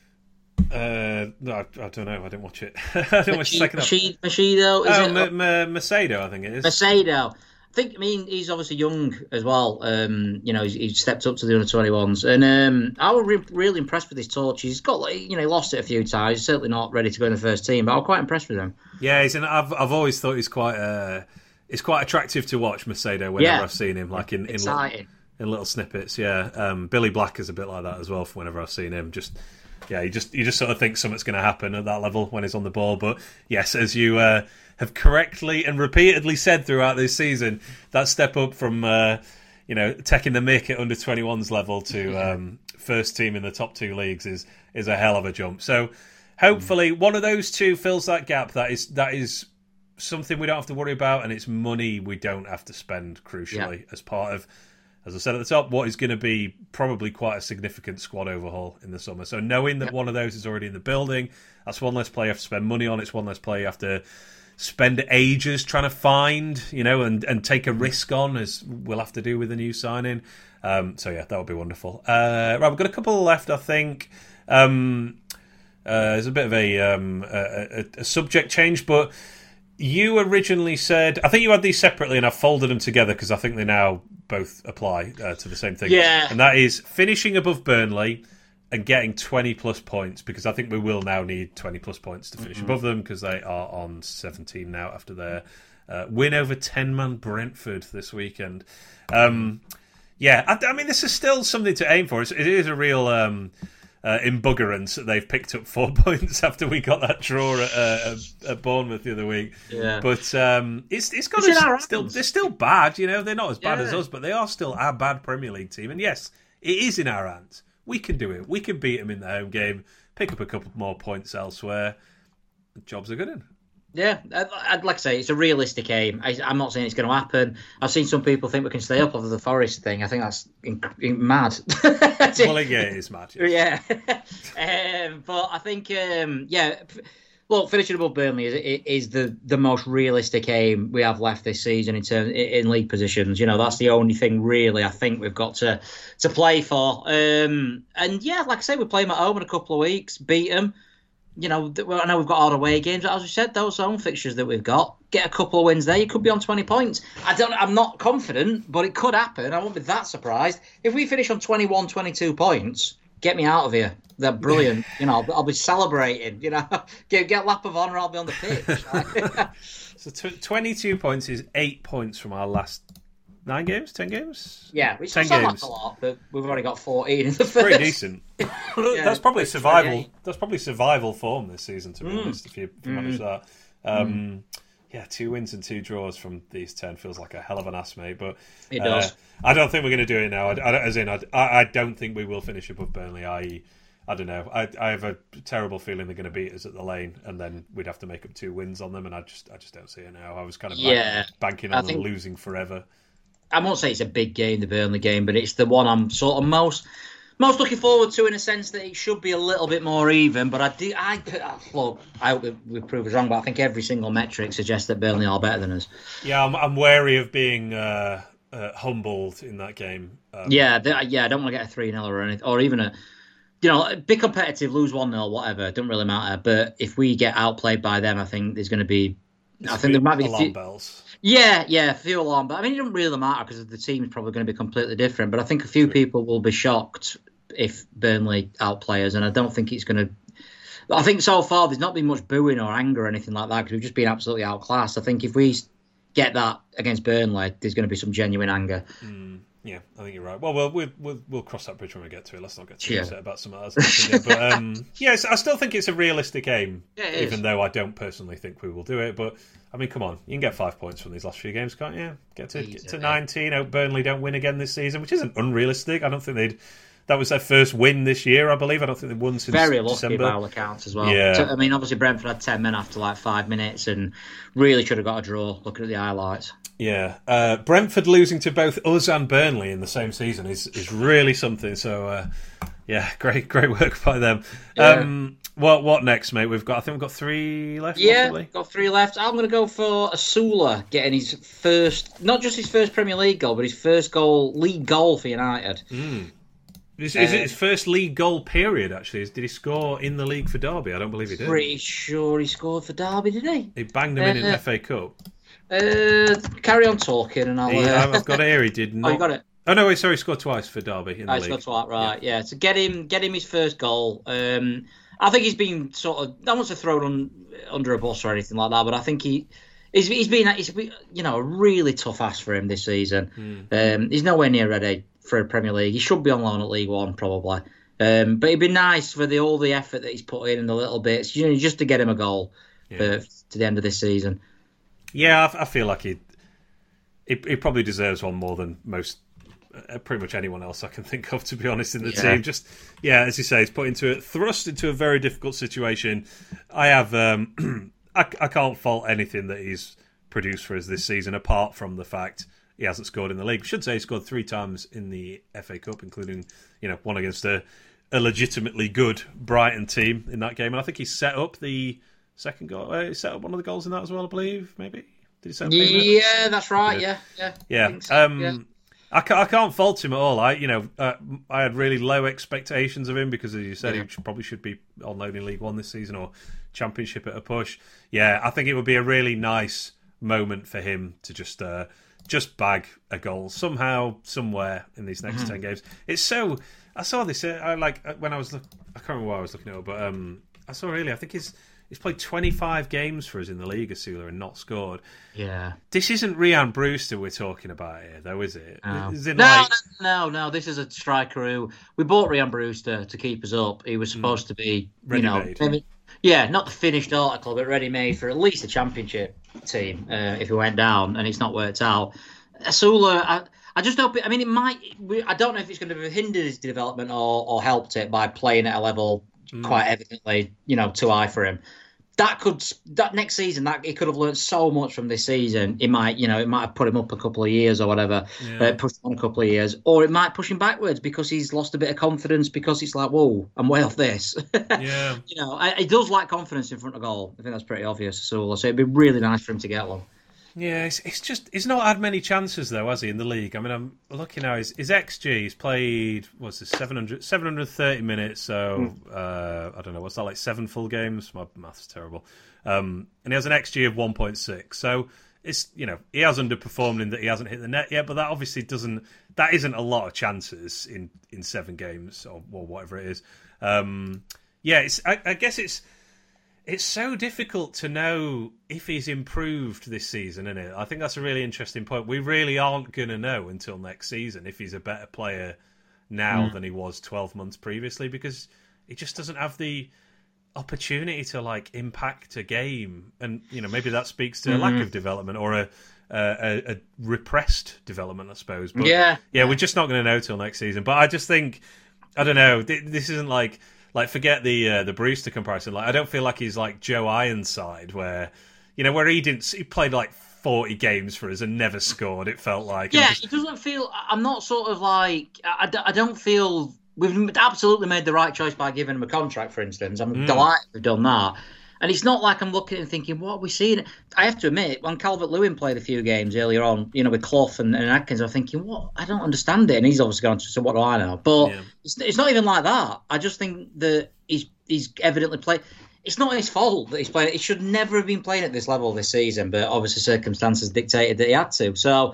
Uh, no, I, I don't know. I didn't watch it. I didn't watch the second half. Machido, is oh, it? M- M- Macedo, I think it is. Macedo. I think, I mean, he's obviously young as well. Um, you know, he's, he's stepped up to the under twenty-ones. And um, I was re- really impressed with his touch. He's got, like, you know, he lost it a few times. He's certainly not ready to go in the first team, but I was quite impressed with him. Yeah, he's an, I've I've always thought he's quite uh, it's quite attractive to watch, Macedo, whenever yeah. I've seen him, like in in little, in little snippets. Yeah, um, Billy Black is a bit like that as well. For whenever I've seen him, just yeah, you just you just sort of think something's going to happen at that level when he's on the ball. But yes, as you. Uh, have correctly and repeatedly said throughout this season, that step up from uh, you know taking the mick at under twenty-ones level to um, first team in the top two leagues is is a hell of a jump. So hopefully mm. one of those two fills that gap. That is that is something we don't have to worry about, and it's money we don't have to spend crucially yeah. as part of, as I said at the top, what is going to be probably quite a significant squad overhaul in the summer. So knowing that yeah. one of those is already in the building, that's one less player you have to spend money on. It's one less player you have to spend ages trying to find, you know, and, and take a risk on, as we'll have to do with the new signing. Um, so, yeah, that would be wonderful. Uh, right, we've got a couple left, I think. Um, uh, there's a bit of a, um, a, a, a subject change, but you originally said... I think you had these separately, and I've folded them together because I think they now both apply uh, to the same thing. Yeah. And that is finishing above Burnley and getting twenty plus points, because I think we will now need twenty plus points to finish mm-hmm. above them, because they are on seventeen now after their uh, win over ten-man Brentford this weekend. Um, yeah, I, I mean, this is still something to aim for. It's, it is a real um, uh, embuggerance that they've picked up four points after we got that draw at, uh, at Bournemouth the other week. Yeah. But um, it's it's got to still they're still bad. You know, they're not as bad yeah. as us, but they are still a bad Premier League team. And yes, it is in our hands. We can do it. We can beat them in the home game, pick up a couple more points elsewhere. The jobs are good in. Yeah, I'd like to say it's a realistic aim. I, I'm not saying it's going to happen. I've seen some people think we can stay up over the Forest thing. I think that's in, in, mad. Well, yeah, it is mad. Yes. Yeah, um, but I think, um, yeah. Look, finishing above Burnley is, is the, the most realistic aim we have left this season in terms in league positions. You know, that's the only thing really I think we've got to to play for. Um, and yeah, like I say, we play them at home in a couple of weeks, beat them. You know, I know we've got hard away games, but as we said, those home fixtures that we've got, get a couple of wins there, you could be on twenty points. I don't, I'm not confident, but it could happen. I won't be that surprised if we finish on twenty-one, twenty-two points. Get me out of here. They're brilliant. You know, I'll be celebrating. You know, get, get lap of honour. I'll be on the pitch. So t- twenty-two points is eight points from our last nine games, ten games. Yeah, which doesn't sound like a lot, but we've already got fourteen in the first. Pretty decent. yeah, that's probably survival. twenty-eight. That's probably survival form this season, to be mm. honest. If you, if you mm. manage that. Um, mm. Yeah, two wins and two draws from these ten feels like a hell of an ass, mate. But it does. Uh, I don't think we're going to do it now. I, I, as in, I, I don't think we will finish above Burnley. I, I don't know. I I have a terrible feeling they're going to beat us at the Lane, and then we'd have to make up two wins on them, and I just I just don't see it now. I was kind of Yeah, bank, banking on I them think- losing forever. I won't say it's a big game, the Burnley game, but it's the one I'm sort of most most looking forward to in a sense that it should be a little bit more even. But I do, I look, I hope we, we prove us wrong, but I think every single metric suggests that Burnley are better than us. Yeah, I'm I'm wary of being uh, uh, humbled in that game. Um, Yeah, they, yeah, I don't want to get a three nil or anything, or even a, you know, be competitive, lose one nil, whatever. It doesn't really matter. But if we get outplayed by them, I think there's going to be. I think there might be a alarm few, bells. Yeah, yeah, a few alarm. But I mean, it doesn't really matter because the team's probably going to be completely different. But I think a few people will be shocked if Burnley outplay us, and I don't think it's going to. I think so far there's not been much booing or anger or anything like that because we've just been absolutely outclassed. I think if we get that against Burnley, there's going to be some genuine anger. Mm, yeah, I think you're right. Well, we'll we'll we'll, we'll cross that bridge when we get to it. Let's not get too Yeah. upset about some of that. But um, yes, I still think it's a realistic aim, Yeah, it even is. though I don't personally think we will do it. But I mean, come on, you can get five points from these last few games, can't you? Get to get to Easy. nineteen. Hope Burnley don't win again this season, which isn't unrealistic. I don't think they'd. That was their first win this year, I believe. I don't think they've won since Very lucky December. by all accounts as well. Yeah. So, I mean, obviously Brentford had ten men after like five minutes and really should have got a draw. Looking at the highlights. Yeah, uh, Brentford losing to both us and Burnley in the same season is, is really something. So, uh, yeah, great great work by them. Yeah. Um, what what next, mate? We've got I think we've got three left. Yeah, possibly. got three left. I'm going to go for Asula getting his first, not just his first Premier League goal, but his first goal, league goal for United. Mm. Is, is it Uh, his first league goal period? Actually, did he score in the league for Derby? I don't believe he did. Pretty sure he scored for Derby, did he? He banged him in in Uh, F A Cup. Uh, carry on talking, and I'll. He, Uh, I've got it here. He did not. oh, you got it. Oh no, wait, sorry, he scored twice for Derby in the I league. got to that right. Yeah. to get him, get him his first goal. Um, I think he's been sort of. I don't want to throw on under a bus or anything like that, but I think he. He's, he's been, he's been, you know, a really tough ask for him this season. Mm. Um, he's nowhere near ready for a Premier League. He should be on loan at League One probably. Um, but it'd be nice for the all the effort that he's put in and the little bits, you know, just to get him a goal Yeah. uh, to the end of this season. Yeah, I, I feel like he, he he probably deserves one more than most, uh, pretty much anyone else I can think of, to be honest, in the Yeah. team. Just yeah, as you say, he's put into it, thrust into a very difficult situation. I have, um, I, I can't fault anything that he's produced for us this season, apart from the fact he hasn't scored in the league. I should say he scored three times in the F A Cup, including you know one against a, a legitimately good Brighton team in that game, and I think he set up the second goal. Uh, he set up one of the goals in that as well, I believe. Maybe did he set up? maybe? Yeah, that's right. Yeah, yeah, I Yeah, think so, um, yeah. I, can't, I can't fault him at all. I, you know, uh, I had really low expectations of him because, as you said, Yeah. he should, probably should be on loan in League One this season or Championship at a push. Yeah, I think it would be a really nice moment for him to just uh, just bag a goal somehow, somewhere in these next Mm-hmm. ten games. It's so. I saw this. Uh, I like uh, when I was. Look, I can't remember what I was looking at, but um, I saw really. I think he's he's played twenty-five games for us in the league, Asula, and not scored. Yeah. This isn't Rhian Brewster we're talking about here, though, is it? No. Is it no, like no, no, no. This is a striker who we bought Rhian Brewster to keep us up. He was supposed to be, you know, Ready-made. maybe, yeah, not the finished article, but ready-made for at least a championship team uh, if he went down, and it's not worked out. Asula, I, I just hope. It, I mean, it might. We, I don't know if it's going to have hindered his development or, or helped it by playing at a level quite evidently, you know, too high for him. That could that next season that he could have learned so much from this season. It might, you know, it might have put him up a couple of years or whatever, Yeah. uh, pushed him on a couple of years, or it might push him backwards because he's lost a bit of confidence because it's like, whoa, I'm way off this. Yeah. You know, I, he does lack confidence in front of goal. I think that's pretty obvious. So, so it'd be really nice for him to get one. Yeah, it's, it's just he's not had many chances though, has he, in the league? I mean, I'm looking now. His, his X G, he's played what's this seven hundred, seven hundred thirty minutes. So uh, I don't know what's that like seven full games. My math's terrible. Um, and he has an X G of one point six. So it's you know he has underperformed in that he hasn't hit the net yet. But that obviously doesn't. That isn't a lot of chances in, in seven games or, or whatever it is. Um, yeah, it's. I, I guess it's. It's so difficult to know if he's improved this season, isn't it? I think that's a really interesting point. We really aren't going to know until next season if he's a better player now mm. than he was twelve months previously, because he just doesn't have the opportunity to like impact a game. And, you know, maybe that speaks to mm-hmm. a lack of development or a, a, a repressed development, I suppose. But yeah. Yeah, we're just not going to know till next season. But I just think, I don't know, this isn't like... like forget the uh, the Brewster comparison. Like I don't feel like he's like Joe Ironside, where you know where he didn't he played like forty games for us and never scored. It felt like yeah, just... it doesn't feel. I'm not sort of like I, I don't feel we've absolutely made the right choice by giving him a contract. For instance, I'm mm. delighted we've done that. And it's not like I'm looking and thinking, what are we seeing? I have to admit, when Calvert-Lewin played a few games earlier on, you know, with Clough and, and Atkins, I'm thinking, what? I don't understand it. And he's obviously gone to, so what do I know? But yeah. it's, it's not even like that. I just think that he's he's evidently played. It's not his fault that he's playing. He should never have been playing at this level this season, but obviously circumstances dictated that he had to. So,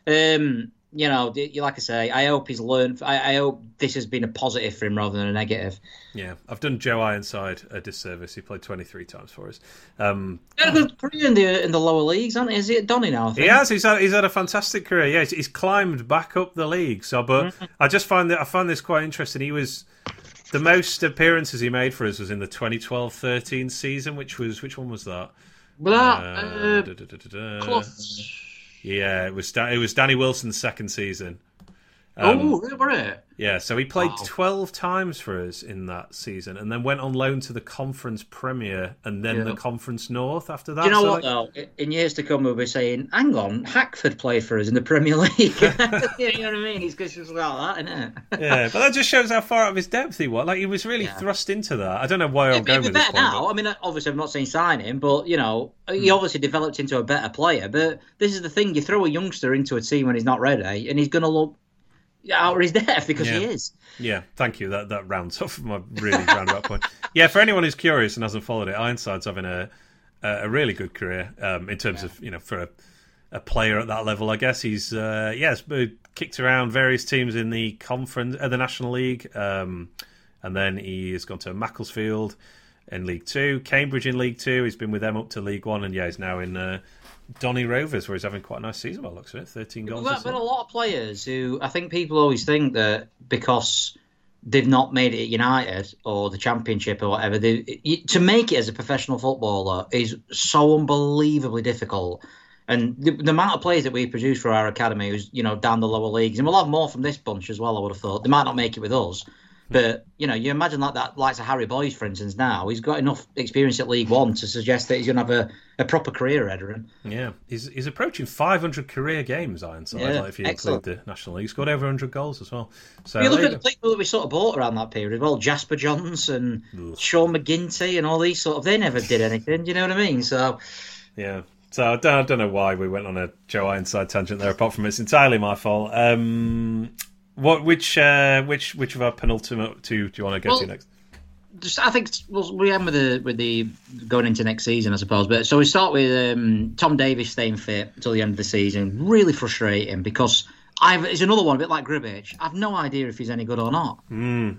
um, you know, like I say, I hope he's learned. I, I hope this has been a positive for him rather than a negative. Yeah, I've done Joe Ironside a disservice. He played twenty-three times for us. Um, he had a good career in the in the lower leagues, hasn't he? Is he at Donny now? I think? He has. He's had he's had a fantastic career. Yeah, he's, he's climbed back up the league. So, but mm-hmm. I just find that I find this quite interesting. He was the most appearances he made for us was in the twenty twelve thirteen season, which was which one was that? Well, that uh, da, da, da, da, da. Yeah, it was it was Danny Wilson's second season. Um, oh, really? Were it? Yeah, so he played wow. twelve times for us in that season, and then went on loan to the Conference Premier and then yeah. the Conference North after that. Do you know so what, like... though? In years to come, we'll be saying, hang on, Hackford played for us in the Premier League. You know what I mean? He's just like that, isn't it? Yeah, but that just shows how far out of his depth he was. Like, he was really yeah. thrust into that. I don't know why I'm going with this point. Now. But... I mean, obviously, I'm not saying sign him, but, you know, he hmm. obviously developed into a better player. But this is the thing, you throw a youngster into a team when he's not ready, and he's going to look out of his depth because yeah. he is. Yeah, thank you. That that rounds off my really roundabout point. Yeah, for anyone who's curious and hasn't followed it, Ironside's having a a really good career um, in terms yeah. of you know for a, a player at that level. I guess he's uh, yes kicked around various teams in the conference, uh, the National League, um, and then he has gone to Macclesfield in League Two, Cambridge in League Two. He's been with them up to League One, and yeah, he's now in. Uh, Donny Rovers, where he's having quite a nice season by the looks of it, thirteen goals. There's been a lot of players who I think people always think that because they've not made it at United or the Championship or whatever, they, to make it as a professional footballer is so unbelievably difficult. And the, the amount of players that we produce for our academy, who's you know down the lower leagues, and we'll have more from this bunch as well. I would have thought they might not make it with us. But, you know, you imagine like that, like Harry Boyes, for instance, now. He's got enough experience at League One to suggest that he's going to have a, a proper career ahead of him. Yeah, he's he's approaching five hundred career games, Ironside, yeah, like if you excellent. include the National League. He's scored over one hundred goals as well. So you look at the people that we sort of bought around that period as well, Jasper Johns and Ugh. Sean McGinty and all these sort of, they never did anything, do you know what I mean? So yeah. So I don't, I don't know why we went on a Joe Ironside tangent there, apart from it's entirely my fault. Um... What? Which? Uh, which? Which of our penultimate two do you want to get well, to next? Just, I think we'll, we end with the with the going into next season, I suppose. But so we start with um, Tom Davies staying fit until the end of the season. Really frustrating because I've it's another one a bit like Gribbage. I've no idea if he's any good or not. Mm.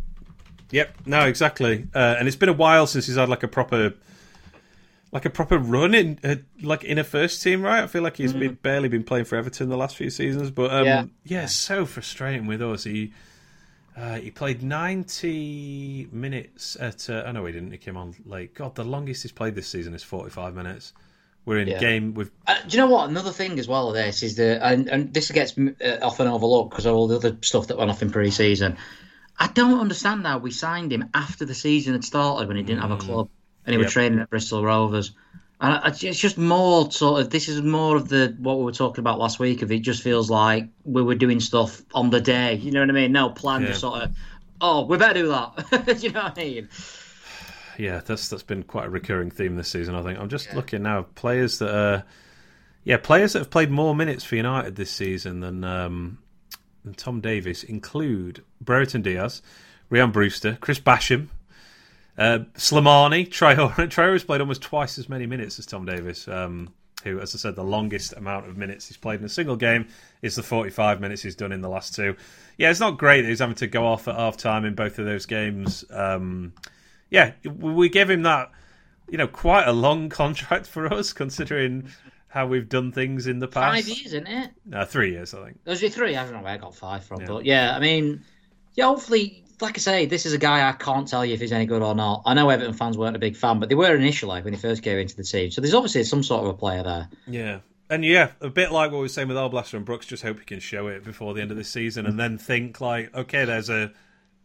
Yep. No. Exactly. Uh, and it's been a while since he's had like a proper. Like a proper run in, uh, like in a first team, right? I feel like he's mm. been, barely been playing for Everton the last few seasons, but um, yeah. yeah, so frustrating with us. He uh, he played ninety minutes at. Uh, oh no, he didn't. He came on late. God, the longest he's played this season is forty-five minutes. We're in yeah. game with. Uh, do you know what? Another thing as well of this is that, and, and this gets uh, often overlooked because of all the other stuff that went off in pre-season. I don't understand how we signed him after the season had started when he didn't mm. have a club. And he yep. was training at Bristol Rovers. And it's just more sort of, this is more of the, what we were talking about last week, of it just feels like we were doing stuff on the day. You know what I mean? No plan, yeah. just sort of, oh, we better do that. Do you know what I mean? Yeah, that's that's been quite a recurring theme this season, I think. I'm just yeah. looking now, players that are, yeah, players that have played more minutes for United this season than, um, than Tom Davies include Brereton Diaz, Ryan Brewster, Chris Basham, Uh, Slimani, Traore. Traore's played almost twice as many minutes as Tom Davies, um, who, as I said, the longest amount of minutes he's played in a single game is the forty-five minutes he's done in the last two. Yeah, it's not great that he's having to go off at half-time in both of those games. Um, yeah, we gave him that, you know, quite a long contract for us, considering how we've done things in the past. Five years, isn't it? No, three years, I think. Was it three? I don't know where I got five from, yeah. but yeah, I mean, yeah, hopefully... Like I say, this is a guy I can't tell you if he's any good or not. I know Everton fans weren't a big fan, but they were initially when he first came into the team. So there's obviously some sort of a player there. Yeah. And yeah, a bit like what we were saying with Alblaster and Brooks, just hope he can show it before the end of this season and then think like, okay, there's a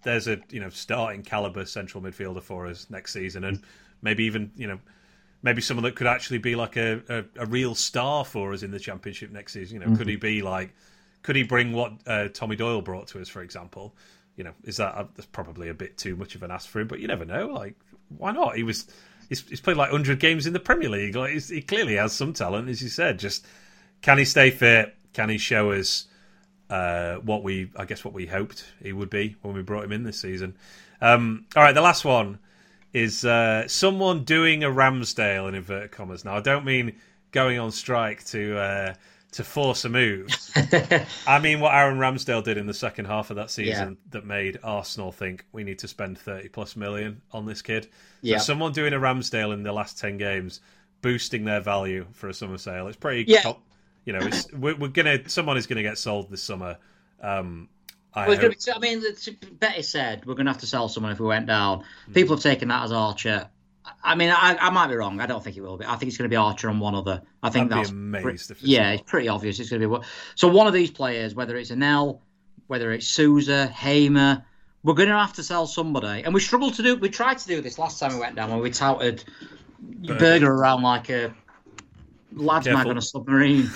there's a you know starting caliber central midfielder for us next season, and maybe even you know maybe someone that could actually be like a, a, a real star for us in the Championship next season. You know, mm-hmm. could he be like, could he bring what uh, Tommy Doyle brought to us, for example? You know, is that uh, that's probably a bit too much of an ask for him? But you never know. Like, why not? He was he's, he's played like one hundred games in the Premier League. Like, he clearly has some talent, as you said. Just can he stay fit? Can he show us uh, what we, I guess, what we hoped he would be when we brought him in this season? Um, all right, the last one is uh, someone doing a Ramsdale in inverted commas. Now, I don't mean going on strike to uh, to force a move. I mean what Aaron Ramsdale did in the second half of that season yeah. that made Arsenal think we need to spend thirty plus million on this kid. So yeah. someone doing a Ramsdale in the last ten games, boosting their value for a summer sale. It's pretty, yeah. top, you know, it's, we're, we're gonna someone is gonna get sold this summer. Um, I, well, be, I mean, Betty said we're going to have to sell someone if we went down. Mm. People have taken that as Archer. I mean, I, I might be wrong. I don't think it will be. I think it's going to be Archer and one other. I think I'd that's be amazed if it's yeah, not. It's pretty obvious. It's going to be one. So one of these players, whether it's Anel, whether it's Sousa, Hamer, we're going to have to sell somebody. And we struggled to do. We tried to do this last time we went down when we touted Berger, Berger around like a lad's mag on a submarine.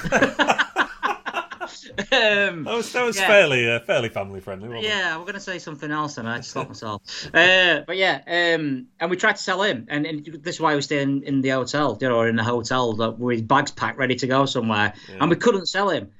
Um, that was, that was yeah. fairly uh, fairly family friendly, wasn't yeah, it? Yeah, we're going to say something else, and I just stopped myself. Uh, but yeah, um, and we tried to sell him, and, and this is why we stayed in, in the hotel, you know, or in the hotel that with bags packed, ready to go somewhere, yeah. and we couldn't sell him.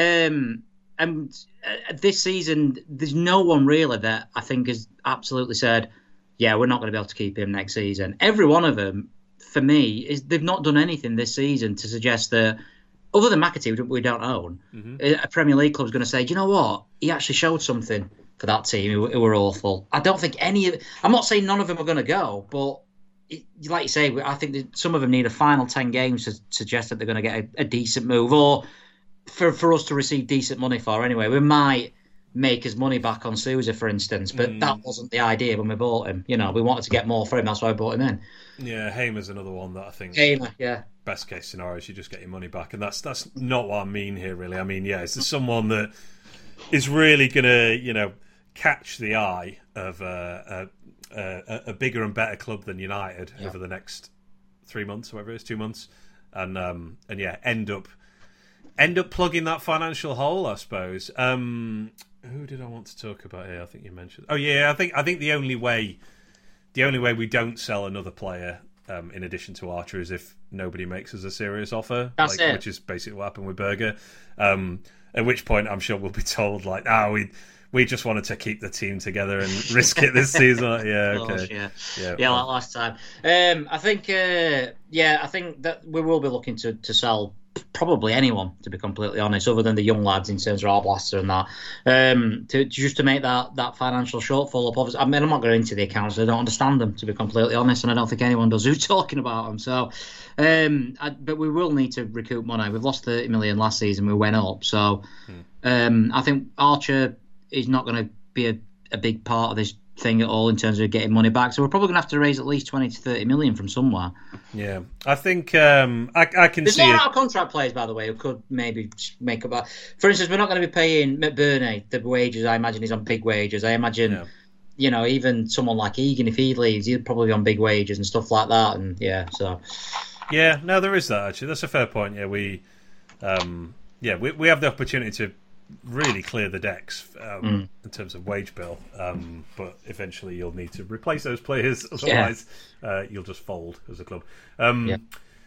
Um, and uh, this season, there's no one really that I think has absolutely said, yeah, we're not going to be able to keep him next season. Every one of them, for me, is they've not done anything this season to suggest that. Other than McAtee, we don't own, mm-hmm. a Premier League club's going to say, do you know what? He actually showed something for that team who, who were awful. I don't think any of I'm not saying none of them are going to go, but it, like you say, I think that some of them need a final ten games to suggest that they're going to get a, a decent move or for, for us to receive decent money for anyway. We might make his money back on Sousa, for instance, but mm. that wasn't the idea when we bought him. You know, we wanted to get more for him. That's why we bought him in. Yeah, Hamer's another one that I think... Hamer, yeah. Best case scenario is you just get your money back, and that's that's not what I mean here, really. I mean, yeah, it's someone that is really going to, you know, catch the eye of uh, a, a, a bigger and better club than United yeah. over the next three months, whatever it is, two months, and um, and yeah, end up end up plugging that financial hole, I suppose. Um, who did I want to talk about here? I think you mentioned. Oh yeah, I think I think the only way, the only way we don't sell another player. Um, in addition to Archer, is if nobody makes us a serious offer, That's like, it. which is basically what happened with Berger. Um, at which point, I'm sure we'll be told, like, "Ah, oh, we we just wanted to keep the team together and risk it this season." Like, yeah, okay, course, yeah, yeah, yeah like last time. Um, I think, uh, yeah, I think that we will be looking to, to sell probably anyone, to be completely honest, other than the young lads in terms of Arblaster and that, um, to, to just to make that, that financial shortfall up. Obviously, I mean, I'm not going into the accounts. I don't understand them, to be completely honest, and I don't think anyone does who's talking about them. So, um, I, but we will need to recoup money. We've lost thirty million last season. We went up, so hmm. um, I think Archer is not going to be a, a big part of this thing at all in terms of getting money back. So we're probably going to have to raise at least twenty to thirty million from somewhere. Yeah, I think um, I, I can There's see. There's a lot of contract players, by the way, who could maybe make up. For instance, we're not going to be paying McBurney the wages. I imagine he's on big wages. I imagine, yeah. you know, even someone like Egan, if he leaves, he'll probably be on big wages and stuff like that. And yeah, so yeah, no, there is that actually. That's a fair point. Yeah, we, um, yeah, we we have the opportunity to really clear the decks um, mm. in terms of wage bill, um, but eventually you'll need to replace those players, otherwise yeah. uh, you'll just fold as a club. Um, yeah.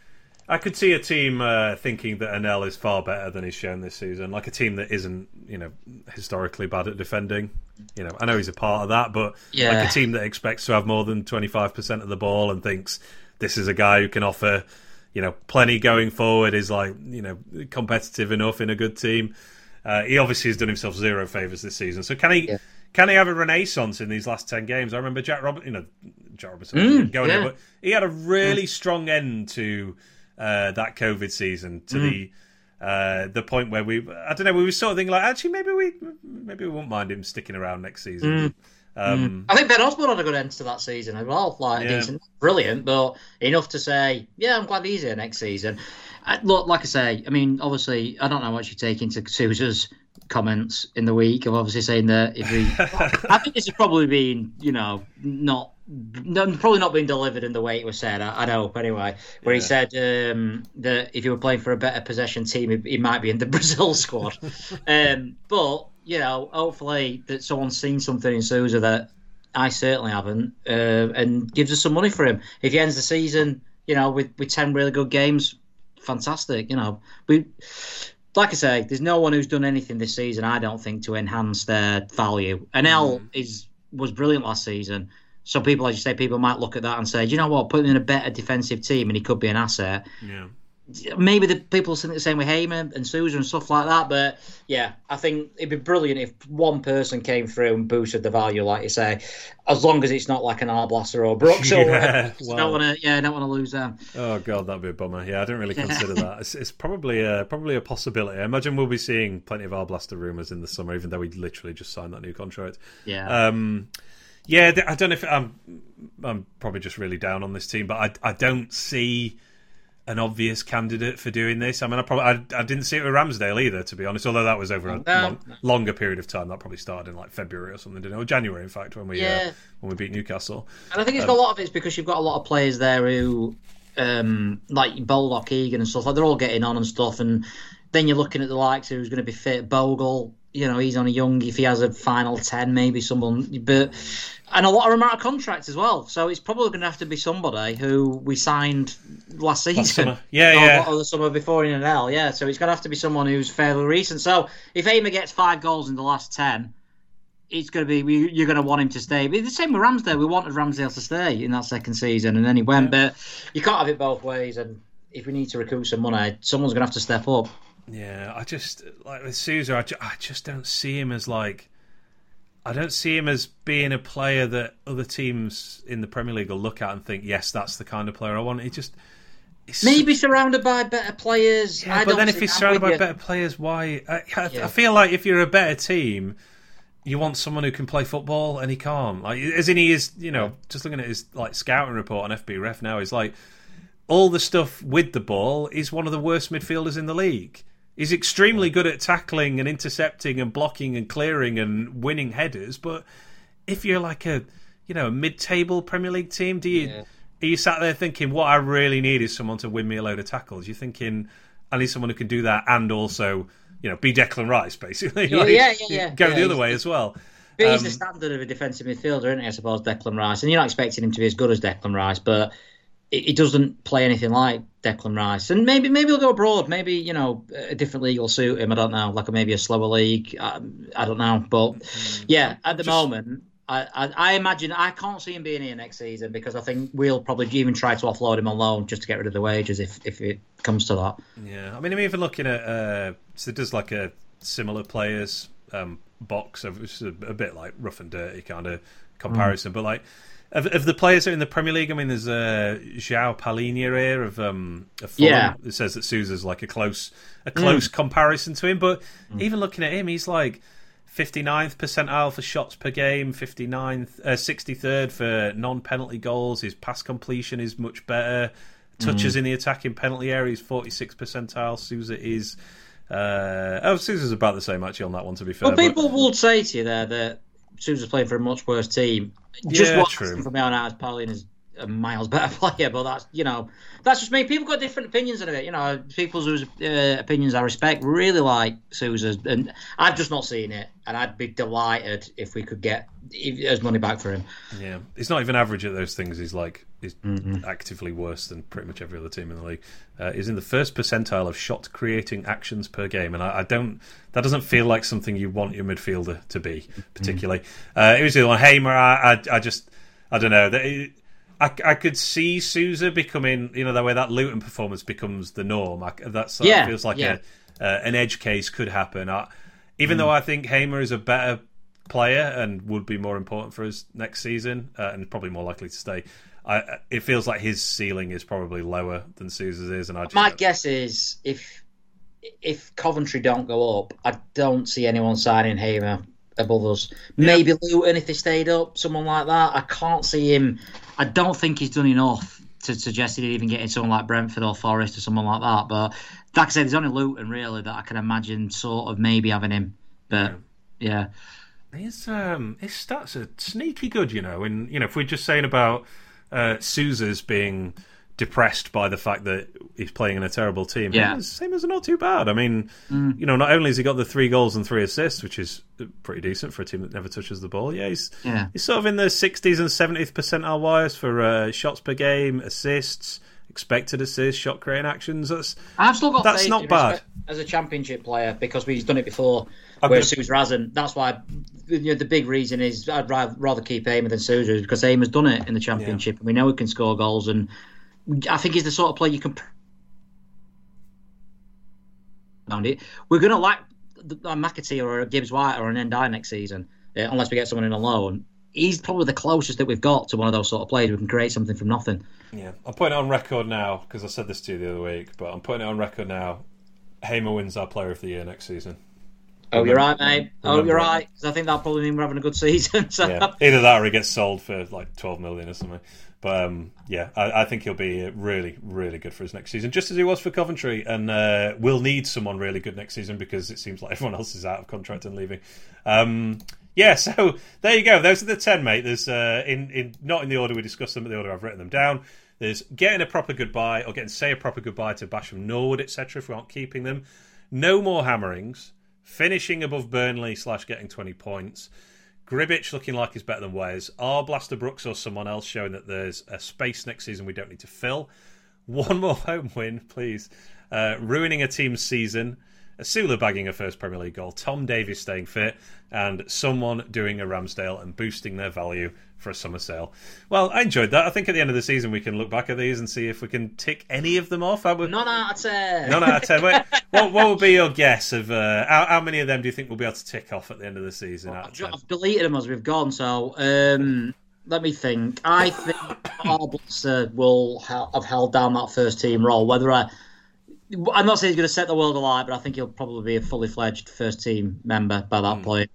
I could see a team uh, thinking that Anel is far better than he's shown this season, like a team that isn't, you know, historically bad at defending. You know, I know he's a part of that, but yeah. like a team that expects to have more than twenty-five percent of the ball and thinks this is a guy who can offer, you know, plenty going forward, is like, you know, competitive enough in a good team. Uh, he obviously has done himself zero favours this season. So can he yeah. can he have a renaissance in these last ten games? I remember Jack Robert, you know, Jack Robertson mm, going yeah. there, but he had a really mm. strong end to uh, that COVID season, to mm. the uh, the point where we, I don't know, we were sort of thinking like, actually, maybe we maybe we won't mind him sticking around next season. Mm. Um, mm. I think Ben Osborne had a good end to that season as well. Like yeah. decent, brilliant, but enough to say, yeah, I'm glad he's here next season. I, look, like I say, I mean, obviously, I don't know what you take into Sousa's comments in the week of obviously saying that if we, I think this has probably been, you know, not, not probably not been delivered in the way it was said. I, I hope anyway. Where yeah. he said um, that if you were playing for a better possession team, he, he might be in the Brazil squad. um, but you know, hopefully that someone's seen something in Sousa that I certainly haven't, uh, and gives us some money for him. If he ends the season, you know, with with ten really good games, fantastic. You know, we. Like I say, there's no one who's done anything this season, I don't think, to enhance their value. And L mm. is was brilliant last season. So people, as you say, people might look at that and say, do you know what, put him in a better defensive team and he could be an asset. Yeah. Maybe the people think the same with Hamer and Sousa and stuff like that. But, yeah, I think it'd be brilliant if one person came through and boosted the value, like you say, as long as it's not like an Arblasser or Brooks. Or yeah, well, don't wanna, yeah, don't want to lose them. Oh, God, that'd be a bummer. Yeah, I didn't really consider that. It's, it's probably, a, probably a possibility. I imagine we'll be seeing plenty of Arblaster rumours in the summer, even though we literally just signed that new contract. Yeah. Um, yeah, I don't know if... I'm, I'm probably just really down on this team, but I, I don't see an obvious candidate for doing this. I mean, I probably I, I didn't see it with Ramsdale either, to be honest. Although that was over a no. long, longer period of time. That probably started in like February or something, didn't it? Or January, in fact, when we yeah. uh, when we beat Newcastle. And I think it's um, got a lot of it's because you've got a lot of players there who, um, like Bollock, Egan, and stuff. Like they're all getting on and stuff. And then you're looking at the likes who's going to be fit. Bogle, you know, he's on a young. If he has a final ten, maybe someone, but. And a lot of them are out of contracts as well. So it's probably going to have to be somebody who we signed last season. Last summer. Yeah, or, yeah. Or the summer before in an L, yeah. So it's going to have to be someone who's fairly recent. So if Hamer gets five goals in the last ten, it's going to be, you're going to want him to stay. But the same with Ramsdale. We wanted Ramsdale to stay in that second season, and then he went. Yeah. But you can't have it both ways. And if we need to recoup some money, someone's going to have to step up. Yeah, I just, like with Sousa, I just, I just don't see him as like, I don't see him as being a player that other teams in the Premier League will look at and think, yes, that's the kind of player I want. He just... Maybe surrounded by better players. Yeah, I but don't then if he's surrounded by you. better players, why... I, I, yeah. I feel like if you're a better team, you want someone who can play football, and he can't. Like, as in he is, you know, just looking at his like scouting report on F B Ref now, he's like, all the stuff with the ball, he's one of the worst midfielders in the league. He's extremely good at tackling and intercepting and blocking and clearing and winning headers. But if you're like a, you know, a mid-table Premier League team, do you yeah. are you sat there thinking, what I really need is someone to win me a load of tackles? You're thinking, I need someone who can do that and also, you know, be Declan Rice, basically. Yeah, like, yeah, yeah, yeah. Go yeah, the other way as well. But he's um, the standard of a defensive midfielder, isn't he, I suppose, Declan Rice? And you're not expecting him to be as good as Declan Rice, but he doesn't play anything like Declan Rice. And maybe maybe he'll go abroad. Maybe, you know, a different league will suit him. I don't know. Like a, maybe a slower league. I, I don't know. But, yeah, at the Just... moment, I, I, I imagine I can't see him being here next season because I think we'll probably even try to offload him on loan just to get rid of the wages if, if it comes to that. Yeah. I mean, I'm even looking at... Uh, so there's like a similar players um, box, which is a, a bit like rough and dirty kind of comparison. Mm. But, like... Of, of the players that are in the Premier League, I mean, there's uh, João Palhinha here of, um, of Fulham. Yeah. It says that Sousa's like a close a close mm. comparison to him. But mm. even looking at him, he's like fifty-ninth percentile for shots per game, fifty-ninth, uh, sixty-third for non-penalty goals. His pass completion is much better. Touches mm. in the attacking penalty area, he's forty-sixth percentile. Sousa is... Uh, oh, Sousa's about the same, actually, on that one, to be fair. Well, people but... will say to you there that Sousa's playing for a much worse team. Just yeah, watching from my own eyes, Pauline is a miles better player, but that's, you know, that's just me. People got different opinions on it. You know, people's uh, opinions I respect really like Sousa's, and I've just not seen it, and I'd be delighted if we could get his money back for him. Yeah, he's not even average at those things. He's like, he's mm-hmm. actively worse than pretty much every other team in the league. Uh, he's in the first percentile of shot creating actions per game, and I, I don't. That doesn't feel like something you want your midfielder to be, particularly. Mm-hmm. Uh, it was the one Hamer. I, I, I just, I don't know. That, I, I could see Sousa becoming, you know, the way that Luton performance becomes the norm. I, that yeah, feels like yeah. a uh, an edge case could happen. I, even mm. though I think Hamer is a better player and would be more important for us next season, uh, and probably more likely to stay. I, it feels like his ceiling is probably lower than Sousa's is, and I just my don't... guess is if if Coventry don't go up, I don't see anyone signing Hamer above us. Yeah. Maybe Luton if they stayed up, someone like that. I can't see him. I don't think he's done enough to suggest he'd even get in someone like Brentford or Forest or someone like that. But like I said, there's only Luton really that I can imagine sort of maybe having him But yeah, yeah. his um his stats are sneaky good, you know. And you know, if we're just saying about uh, Sousa's being depressed by the fact that he's playing in a terrible team, yeah, Hamer's are not too bad. I mean, mm. you know, not only has he got the three goals and three assists, which is pretty decent for a team that never touches the ball. Yeah, he's yeah. he's sort of in the sixties and seventieth percentile wise for uh, shots per game, assists, expected assists, shot creating actions. That's I've still got that's not bad as a championship player because he's done it before. Whereas gonna... Sousa hasn't. That's why you know, the big reason is I'd rather keep Hamer than Sousa because Hamer's done it in the championship, yeah. and we know he can score goals and. I think he's the sort of player you can. Around it, we're going to lack a McAtee or a Gibbs White or an Ndai next season, uh, unless we get someone in a loan. He's probably the closest that we've got to one of those sort of players who can create something from nothing. Yeah, I'm putting it on record now because I said this to you the other week, but I'm putting it on record now. Hamer wins our Player of the Year next season. Oh, remember, you're right, mate. Oh, you're right. Because I think that'll probably mean we're having a good season. So. Yeah, either that or he gets sold for like twelve million or something. But um, yeah, I, I think he'll be really, really good for his next season, just as he was for Coventry. And uh, we'll need someone really good next season because it seems like everyone else is out of contract and leaving. Um, yeah, so there you go. Those are the ten, mate. There's uh, in, in not in the order we discussed them, but the order I've written them down. There's getting a proper goodbye or getting say a proper goodbye to Basham Norwood, et cetera. If we aren't keeping them, no more hammerings. Finishing above Burnley slash getting twenty points. Gribich looking like he's better than Wes. Are Blaster Brooks or someone else showing that there's a space next season we don't need to fill. One more home win, please. Uh, ruining a team's season. Asula bagging a first Premier League goal. Tom Davies staying fit. And someone doing a Ramsdale and boosting their value for a summer sale. Well, I enjoyed that. I think at the end of the season we can look back at these and see if we can tick any of them off. Would... None out of ten. None out of ten. Wait, what, what would be your guess of uh, how, how many of them do you think we'll be able to tick off at the end of the season? Well, I've, I've deleted them as we've gone, so um, let me think. I think Arblaster will ha- have held down that first team role. Whether I, I'm not saying he's going to set the world alight, but I think he'll probably be a fully fledged first team member by that mm. point.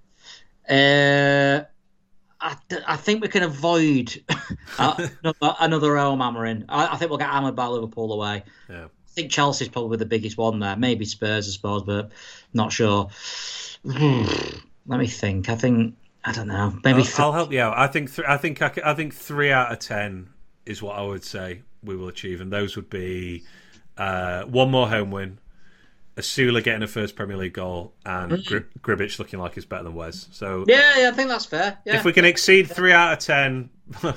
Uh, I, I think we can avoid another, another home hammering. I, I think we'll get hammered by Liverpool away. Yeah. I think Chelsea's probably the biggest one there. Maybe Spurs, I suppose, but not sure. Let me think. I think I don't know. Maybe I'll, th- I'll help you out. I think th- I think I, I think three out of ten is what I would say we will achieve, and those would be uh, one more home win. Asula getting a first Premier League goal and mm. Gri- Gribich looking like he's better than Wes. So yeah, yeah, I think that's fair. Yeah. If we can exceed three out of ten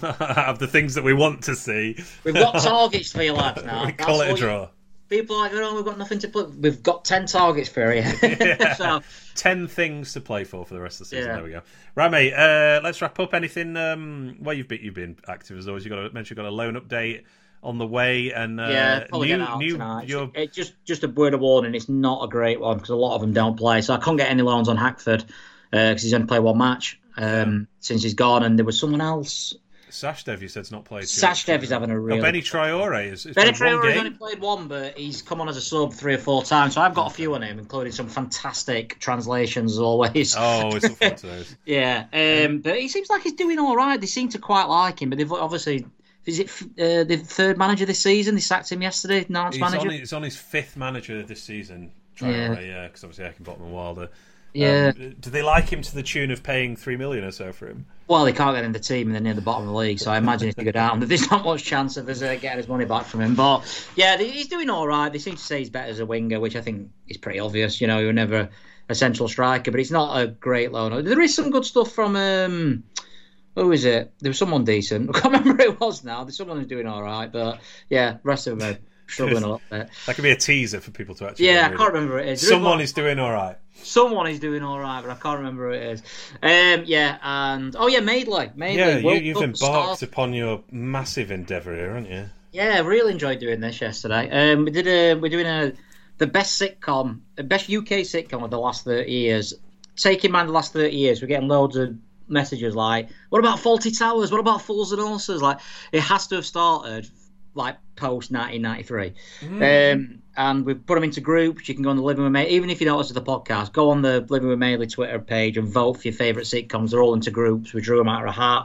of the things that we want to see, we've got targets for you lads now. We call that's it a draw. You, people are like, oh, we've got nothing to play. We've got ten targets for you. Yeah. So, ten things to play for for the rest of the season. Yeah. There we go. Right, mate. Uh, let's wrap up. Anything? Um, well, you've been you've been active as always. You got to mention you got a loan update on the way, and uh, yeah, probably new, get out new, tonight. your... It just just a word of warning. It's not a great one because a lot of them don't play. So I can't get any loans on Hackford because uh, he's only played one match um, yeah. since he's gone, and there was someone else. Sashdev, you said's not played. Sashdev is having a really. Oh, Benny Traore is. Benny Traore has only played one, but he's come on as a sub three or four times. So I've got a few on him, including some fantastic translations as always. Oh, it's fun to those. Yeah, um, but he seems like he's doing all right. They seem to quite like him, but they've obviously. Is it uh, the third manager this season? They sacked him yesterday. Nantes manager. On, he's on his fifth manager this season. Traore, yeah, because yeah, obviously Heckingbottom and Wilder. Yeah. Um, do they like him to the tune of paying three million or so for him? Well, they can't get in the team and they're near the bottom of the league, so I imagine if they go down, there's not much chance of us uh, getting his money back from him. But yeah, he's doing all right. They seem to say he's better as a winger, which I think is pretty obvious. You know, he was never a central striker, but he's not a great loner. There is some good stuff from. Um, Who is it? There was someone decent. I can't remember who it was now. There's someone who's doing all right, but yeah, the rest of them are struggling a lot bit. That could be a teaser for people to actually. Yeah, I can't remember who it is. There someone is, is doing all right. Someone is doing all right, but I can't remember who it is. Um, yeah, and oh yeah, Madeley. Madeley. Yeah, you, World you've Cup embarked star. upon your massive endeavour here, haven't you? Yeah, really enjoyed doing this yesterday. Um, we did a we're doing a the best sitcom, the best U K sitcom of the last thirty years. Taking in mind the last thirty years, we're getting loads of messages like, what about Fawlty Towers? What about Fools and Horses? Like, it has to have started like post nineteen ninety-three. Mm. Um, and we've put them into groups. You can go on the Living with Madeley. Even if you don't listen to the podcast, go on the Living with Madeley Twitter page and vote for your favourite sitcoms. They're all into groups. We drew them out of a hat.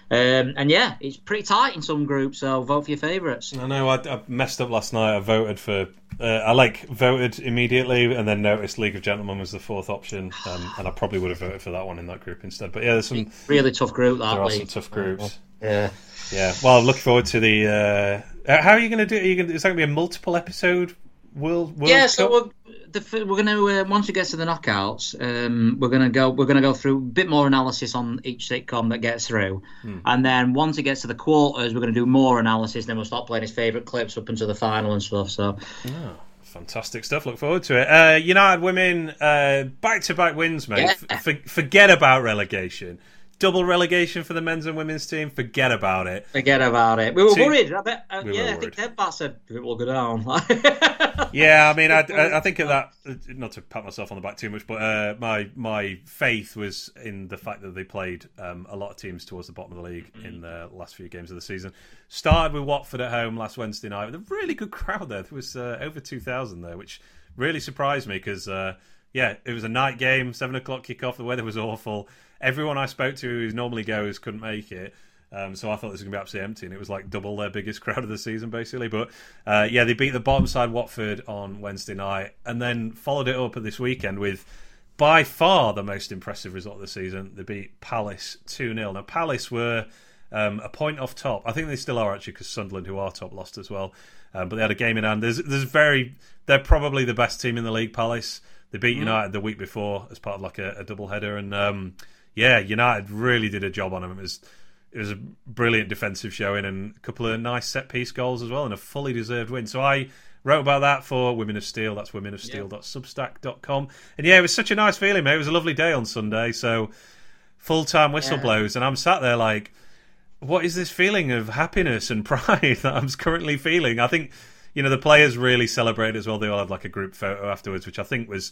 Um, and yeah, it's pretty tight in some groups, so vote for your favourites. I know, I, I messed up last night. I voted for, uh, I like voted immediately and then noticed League of Gentlemen was the fourth option, um, and I probably would have voted for that one in that group instead. But yeah, there's some really tough group. That there are league. some tough groups. Yeah, yeah. Well, I'm looking forward to the. Uh, how are you going to do? Are you gonna, is that going to be a multiple episode World? World yeah, Cup? so we're, the, we're going to uh, once we get to the knockouts, um, we're going to go. We're going to go through a bit more analysis on each sitcom that gets through, hmm. and then once it gets to the quarters, we're going to do more analysis. And then we'll start playing his favourite clips up into the final and stuff. So, oh, fantastic stuff! Look forward to it. Uh, United women, uh, back-to-back wins, mate. Yeah. F- f- forget about relegation. Double relegation for the men's and women's team. Forget about it. Forget about it. We were Two, worried. I bet, uh, we yeah, were I worried. think Ted said it will go down. yeah, I mean, I, I, I think of that. Not to pat myself on the back too much, but uh, my my faith was in the fact that they played um, a lot of teams towards the bottom of the league in the last few games of the season. Started with Watford at home last Wednesday night with a really good crowd there. There was uh, over two thousand there, which really surprised me because uh, yeah, it was a night game, seven o'clock kickoff. The weather was awful. Everyone I spoke to who normally goes couldn't make it. Um, so I thought this was going to be absolutely empty, and it was like double their biggest crowd of the season, basically. But uh, yeah, they beat the bottom side Watford on Wednesday night, and then followed it up at this weekend with by far the most impressive result of the season. They beat Palace two nil. Now, Palace were um, a point off top. I think they still are, actually, because Sunderland, who are top, lost as well. Um, but they had a game in hand. There's, there's very, they're probably the best team in the league, Palace. They beat mm. United the week before as part of like a, a double header, and um, yeah, United really did a job on them. It was it was a brilliant defensive showing and a couple of nice set piece goals as well, and a fully deserved win. So I wrote about that for Women of Steel. That's women of steel dot substack dot com. And yeah, it was such a nice feeling, mate. It was a lovely day on Sunday. So full time whistle yeah. blows, and I'm sat there like, what is this feeling of happiness and pride that I'm currently feeling? I think, you know, the players really celebrated as well. They all had like a group photo afterwards, which I think was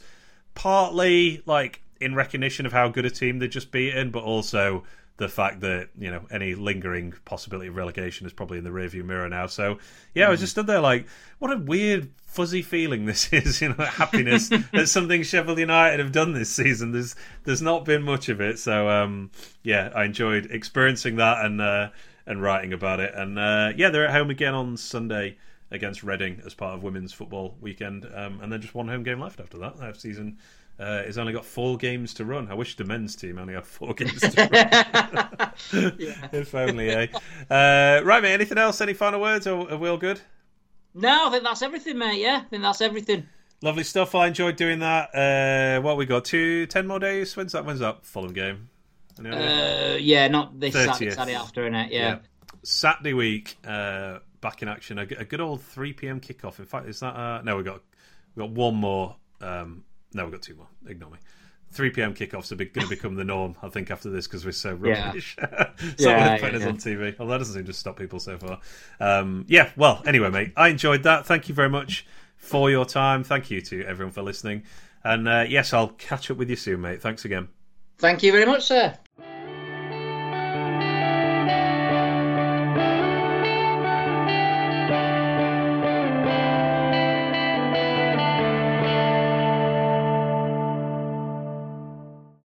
partly like in recognition of how good a team they'd just beaten, but also the fact that, you know, any lingering possibility of relegation is probably in the rearview mirror now. So yeah, mm. I was just stood there like, what a weird fuzzy feeling this is, you know, happiness that something Sheffield United have done this season. There's there's not been much of it. So um, yeah, I enjoyed experiencing that and uh, and writing about it. And uh, yeah, they're at home again on Sunday against Reading as part of Women's Football Weekend, um, and then just one home game left after that. That season uh, has only got four games to run. I wish the men's team only had four games to run. yeah. If only, eh? Uh, right, mate, anything else? Any final words, or are we all good? No, I think that's everything, mate, yeah. I think that's everything. Lovely stuff. I enjoyed doing that. Uh, what we got? Two, ten more days? When's that? When's that Fulham game? Uh, yeah, not this Saturday, Saturday after, innit? Yeah. yeah. Saturday week, uh, back in action. A, a good old three p.m. kickoff. In fact, is that... Uh, no, we got we got one more. Um, no, we've got two more. Ignore me. three p.m. kickoffs are going to become the norm, I think, after this, because we're so rubbish. Yeah. It's yeah, not worth putting yeah, us yeah. on T V. Although that doesn't seem to stop people so far. Um, yeah, well, anyway, mate, I enjoyed that. Thank you very much for your time. Thank you to everyone for listening. And uh, yes, I'll catch up with you soon, mate. Thanks again. Thank you very much, sir.